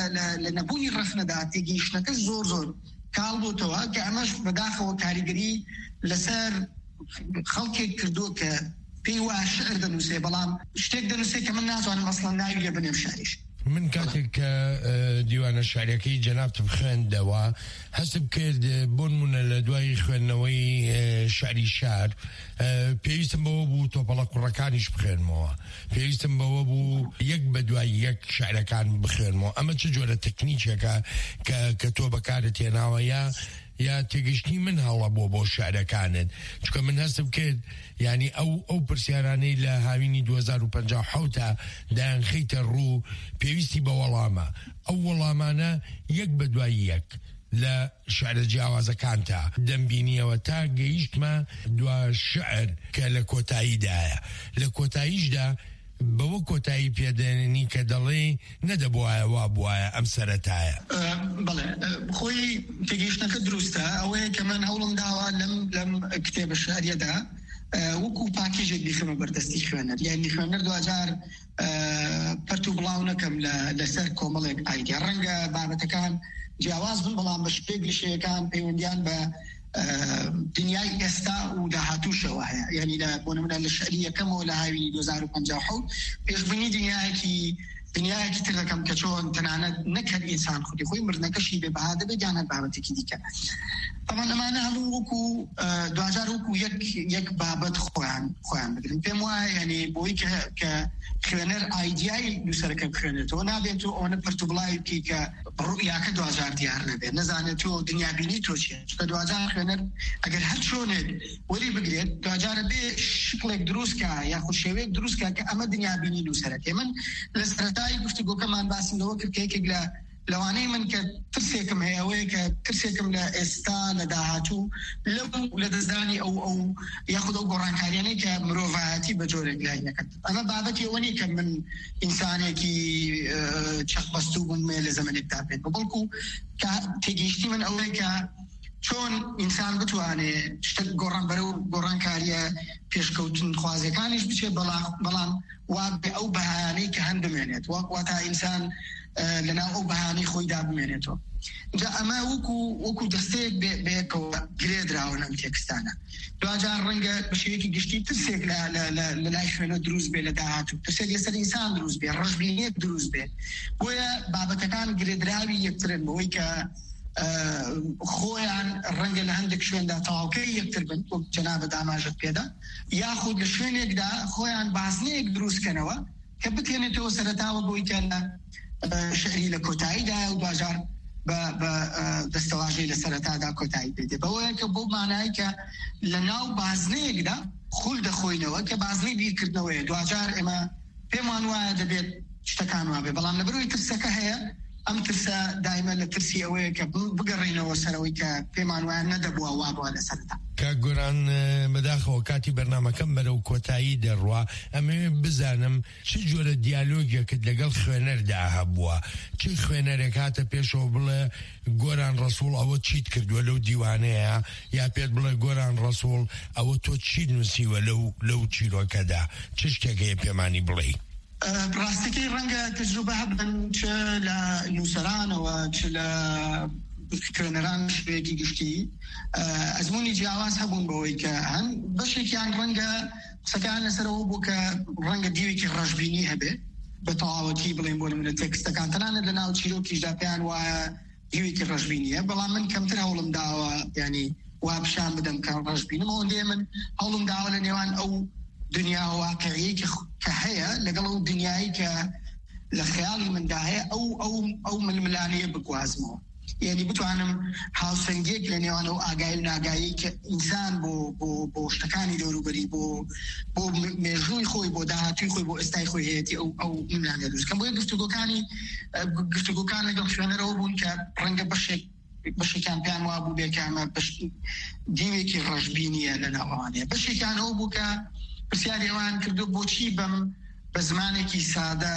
لە نەبوونی ڕەخنەدا تێگەیشتنەکە زۆر زۆر کاڵ بووتەوە کە ئەمەش بەداخەوە کاریگەری لەسەر خەڵکێک کردووە کە پێی وا شعر دەنووسێ، بەڵام شتێک دەنووسێ کە من ناتوانم مەسڵەن ناوی لێ بنێم شاریش. من کاتێک کە دیوانە شعرەکەی جەنابتم خوێندەوە هەستم کرد بۆ نمونە لە دوای خوێندنەوەی شعری شار پێویستم بەوە بوو تۆپەڵە کوڕەکانیش بخوێنمەوە، پێویستم بەوە بوو یەک بە دوای یەک شعرەکان بخوێنمەوە. ئەمە چه جۆرە تەکنیکێکە کە تۆ بەکارت هێناوە یا یا تێگەشتنی من هەڵە بۆ بۆ شعرەکانت؟ چکە من هەستم کرد ینی ئەو ئەو پرسیارانەی لە هاوینی دوو هەزار و پەنجا و حەوتە دایانخەیتە ڕوو پێویستی بە وەڵامە، ئەو وەڵامانە یەک بە دوای یەک لە شعرە جیاوازەکانتە دەمبینیەوە تا گەیشتمە دوا شعر کە لە کۆتاییدایە لە کۆتاییشدا بەوە کۆتایی پێدێننی کە دەڵێ نەدەبوایە وا بواە ئەم سەرەتایە. بەڵێ خۆی تێگەیشتنەکە دروستە ئەوەیە کە من هەوڵم داوە لەم لەم کتێبە شعریەدا وەکو پاکیژێک بیخمە بەردەستی خوێنەر یعنی خوێنەر دوجار پەرت و بڵاو نەکەم لەسەر کۆمەڵێک ئایدیا ڕەنگە بابەتەکان جیاواز بن بەڵام بە شتێک لەشەیەکان پەیوەندیان بە دنیای ئێستا و داهاتووشەوە هەیە یعنی لە بۆ نمونە لە شعری یەکەمەوە لە هاوینی دو هەزار و پەنجا و حەوت پێشبینی دنیایەکی دنیایەکی تر دەکەم کە چۆن تەنانەت نەکرد ئینسان خودی خۆی مردنەکەشی بێ بەها دەبێت یان هەر بابەتێکی دیکە تەمان ئەمانە هەموو وەکو دوجار وەکو یەک بابەت خۆیان خۆیان بگرن پێم وایە یعنی بۆی کە خوێنەر ئایدیای دووسەرەکە بخوێنێتەوە نابێت تۆ ئەوەنە پەرت و بڵاوی بکەی کە ڕوئیاکە دوجار دیار نەبێت نەزانێت تۆ دنیابینی تۆ چیە چکە دوجار خوێنەر ئەگەر هەر چۆنێت وەری بگرێت دوجارە بێ شکلێک دروستکە یاخود شێوەیەک دروستکە کە ئەمە دنیابینی دووسەرەکە من لە سەرەتای گفتوگۆکەمان باسم لەوە کرد کە یەکێک لە لەوانەی من کە ترسێکم هەیەوەیە کە ترسێکم لە ئێستا لە داهاتوو لەو لە دەستدانی ئەو ئەو یاخود ئەو گۆڕانکاریانەی کە مرۆڤایەتی بە جۆرێک لای نەکرد ئەمە بابەتی ئەوە نیە کە من ئینسانێکی چەقبەستوو بوومێ لە زەمانێکدا بێت بەڵکو کە تێگەیشتی من ئەوەیە کە چۆن ئینسان بتوانێت شتێک گۆڕان بەرە و گۆڕانکاریە پێشکەوتن خوازەکانیش بچێت بەڵام وا بێ ئەو بەهانەی کە هەن بمێنێت واتە ئینسان لەناو ئەو بەهانەی خۆیدا بمێنێتەوە جا ئەمە وەکو وەکو دەستەیەک بێکەوە گرێدراوە ئەم تێکستانە دوجار ڕەنگە بە شێوەیەکی گشتی ترسێک لە لای خوێنە دروست بێ لە داهاتوو ترسێک لەسەر ئینسان دروست بێ ڕژبینێک دروست بێ بۆیە بابەتەکان گرێدراوی یەکترن بەوەی کە خۆیان ڕەنگە لە هەندێک شوێندا تەواوکەی یەکتر بن وەک جەنابەت ئاماژەت پێدا یاخود لە شوێنێکدا خۆیان بازنەیەک دروستکەنەوە کە بتێنێتەوە سەرەتاوە بۆی کە لە شعری لە کۆتاییدا و باژار بە دەستەواژەی لە سەرەتادا کۆتایی بێت بەوەیە کە بۆ مانایی کە لە ناو بازنەیەکدا خول دەخۆینەوە کە بازنەی بیرکردنەوەیە دوجار ئێمە پێمان وایە دەبێت شتەکان وابێ بەڵام لەبەرەوەی ترسەکە هەیە ئەم ترسە دایمە لە ترسی ئەوەیە کە بگەڕینەوە سەرەوەی کە پێمان وایە نەدەبووە وا بووە لە سەرەتا کە گۆران بەداخەوە کاتی بەرنامەکەم بەرەو کۆتایی دەڕوا ئەمێ بزانم چ جۆرە دیالۆگێکت لەگەڵ خوێنەردا هەبووە چی خوێنەرێک هاتە پێشەوە بڵێ گۆران ڕەسوڵ ئەوە چیت کردووە لەو دیوانەیە یا پێت بڵێ گۆران ڕەسوڵ ئەوە تۆ چی نووسیوە لەو لەو چیرۆکەدا چ شتێکەیە پێمانی بڵێ ڕاستەکەی ڕەنگە تجروبە هەبن چ لە نووسەرانەوە چ لە خوێنەران شوێکی گشتی ئەزمموی جیاواز هەبوون بەوەی کە هەن بەشێکیان ڕەنگە قسەکان لەسەرەوە بوو کە ڕەنگە دیوێکی ڕەشبینی هەبێ بە تەواوەتی بڵێن بۆ منە تێکستەکان تەنانەت لە ناو چیرۆکیشدا پێیان وایە دیوێکی ڕەشبینیە بەڵام من کەمتر هەوڵم داوە ینی وا پیشان بدەم کە ڕەشبینم ئەوەندێ من هەوڵم داوە لە نێوان ئەو دنیا واقعی کە هەیە لەگەڵ ئەو دنیایی کە لە خەیاڵی مندا هەیە ئەو ئەو ئەو ململانەیە بگوازمەوە یعنی بتوانم هاوسەنگێک لە نێوان ئەو ئاگایی و ناگایی کە ئینسان بۆ بۆ بۆ شتەکانی دەوروبەری بۆ بۆ مێژووی خۆی بۆ داهاتووی خۆی بۆ ئێستای خۆی هەیەی ئەو ئەو ململانە دروستکەم بۆیە گفتوگۆکانی گفتوگۆکان لەگەڵ خوێنەرەوە بوون کە ڕەنگە بەشێک بەشێکیان پێیان وا بوو بێ کە ئەمە دیوێکی ڕەشبینیە لە ناوانەیە بەشێکیان ئەو بوو کە پرسیاریێوان کردو بۆچی بم بە زمانێکی سادە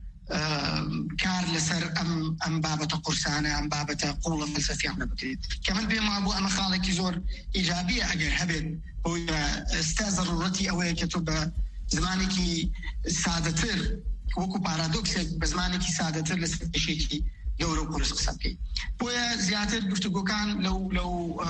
کار لەسەر ئەم ئەم بابەتە قورسانە ئەم بابەتە قوڵە فەلسەفیانە بکرێت کە من پێم بوو ئەمە خاڵێکی زۆر ئیجابیە ئەگەر هەبێت ئێستا ضرورەتی ئەوەیە کە تۆ بە زمانێکی سادەتر وەکو پارادۆکسێک بە زمانێکی سادەتر لەسەر پێشێکی گەورە و قورس قسە بکەیت بۆیە زیاتر گفتوگۆکان لەو لەو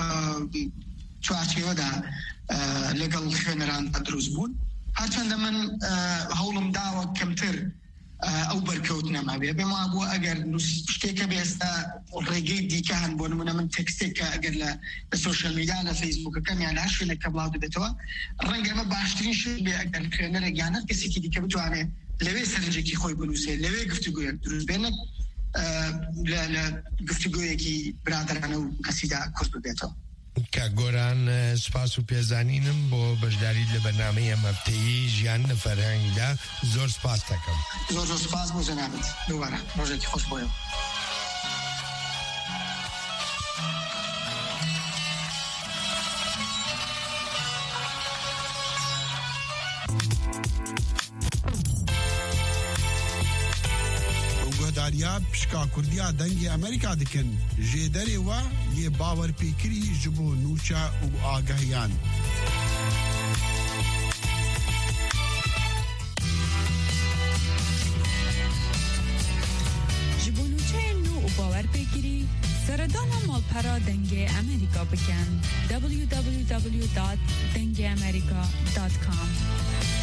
چوارچێوەدا لەگەڵ خوێنەراندا دروست بوون هەرچەندە من هەوڵم داوە کەمتر ئەو بەرکەوت نەمابێ بێم بووە ئەگەر شتێکە بێستا ڕێگەی دیکەان بۆ نمونە من تێکستێکە ئەگەر لە سۆشیال میدیا لە فەیسبووکەکەم یان هەر شوێنێکە بڵاو دەبێتەوە ڕەنگە ئەمە باشترین شت بێ ئەگەر خوێنەرێک یان هەر کەسێکی دیکە بتوانێت لەوێ سەرنجێکی خۆی بنووسێت لەوێ گفتوگویەک دروست بێنێت لە گفتوگویەکی برادرانە و کەسیدا کورس ببێتەوە کە گۆران سپاس و پێزانینم بۆ بەشداریت لە بەرنامەی ئەمەفتەیی ژیان لە فەرهەنگدا زۆر سپاس دەکەم زۆر زۆر سپاس بۆ جەنابەت دووبارە ڕۆژێکی خۆش بۆیەوە guhdarya pişka Kurdiya dengê Amerîka dikin jê derê we yê bawerpêkirî ji bo nûça û agahiyan. Ji bo nûçeyên nû û bawerpêkirî seredana malpera dengê Amerîka bikin. w w w dot dengê amerika dot com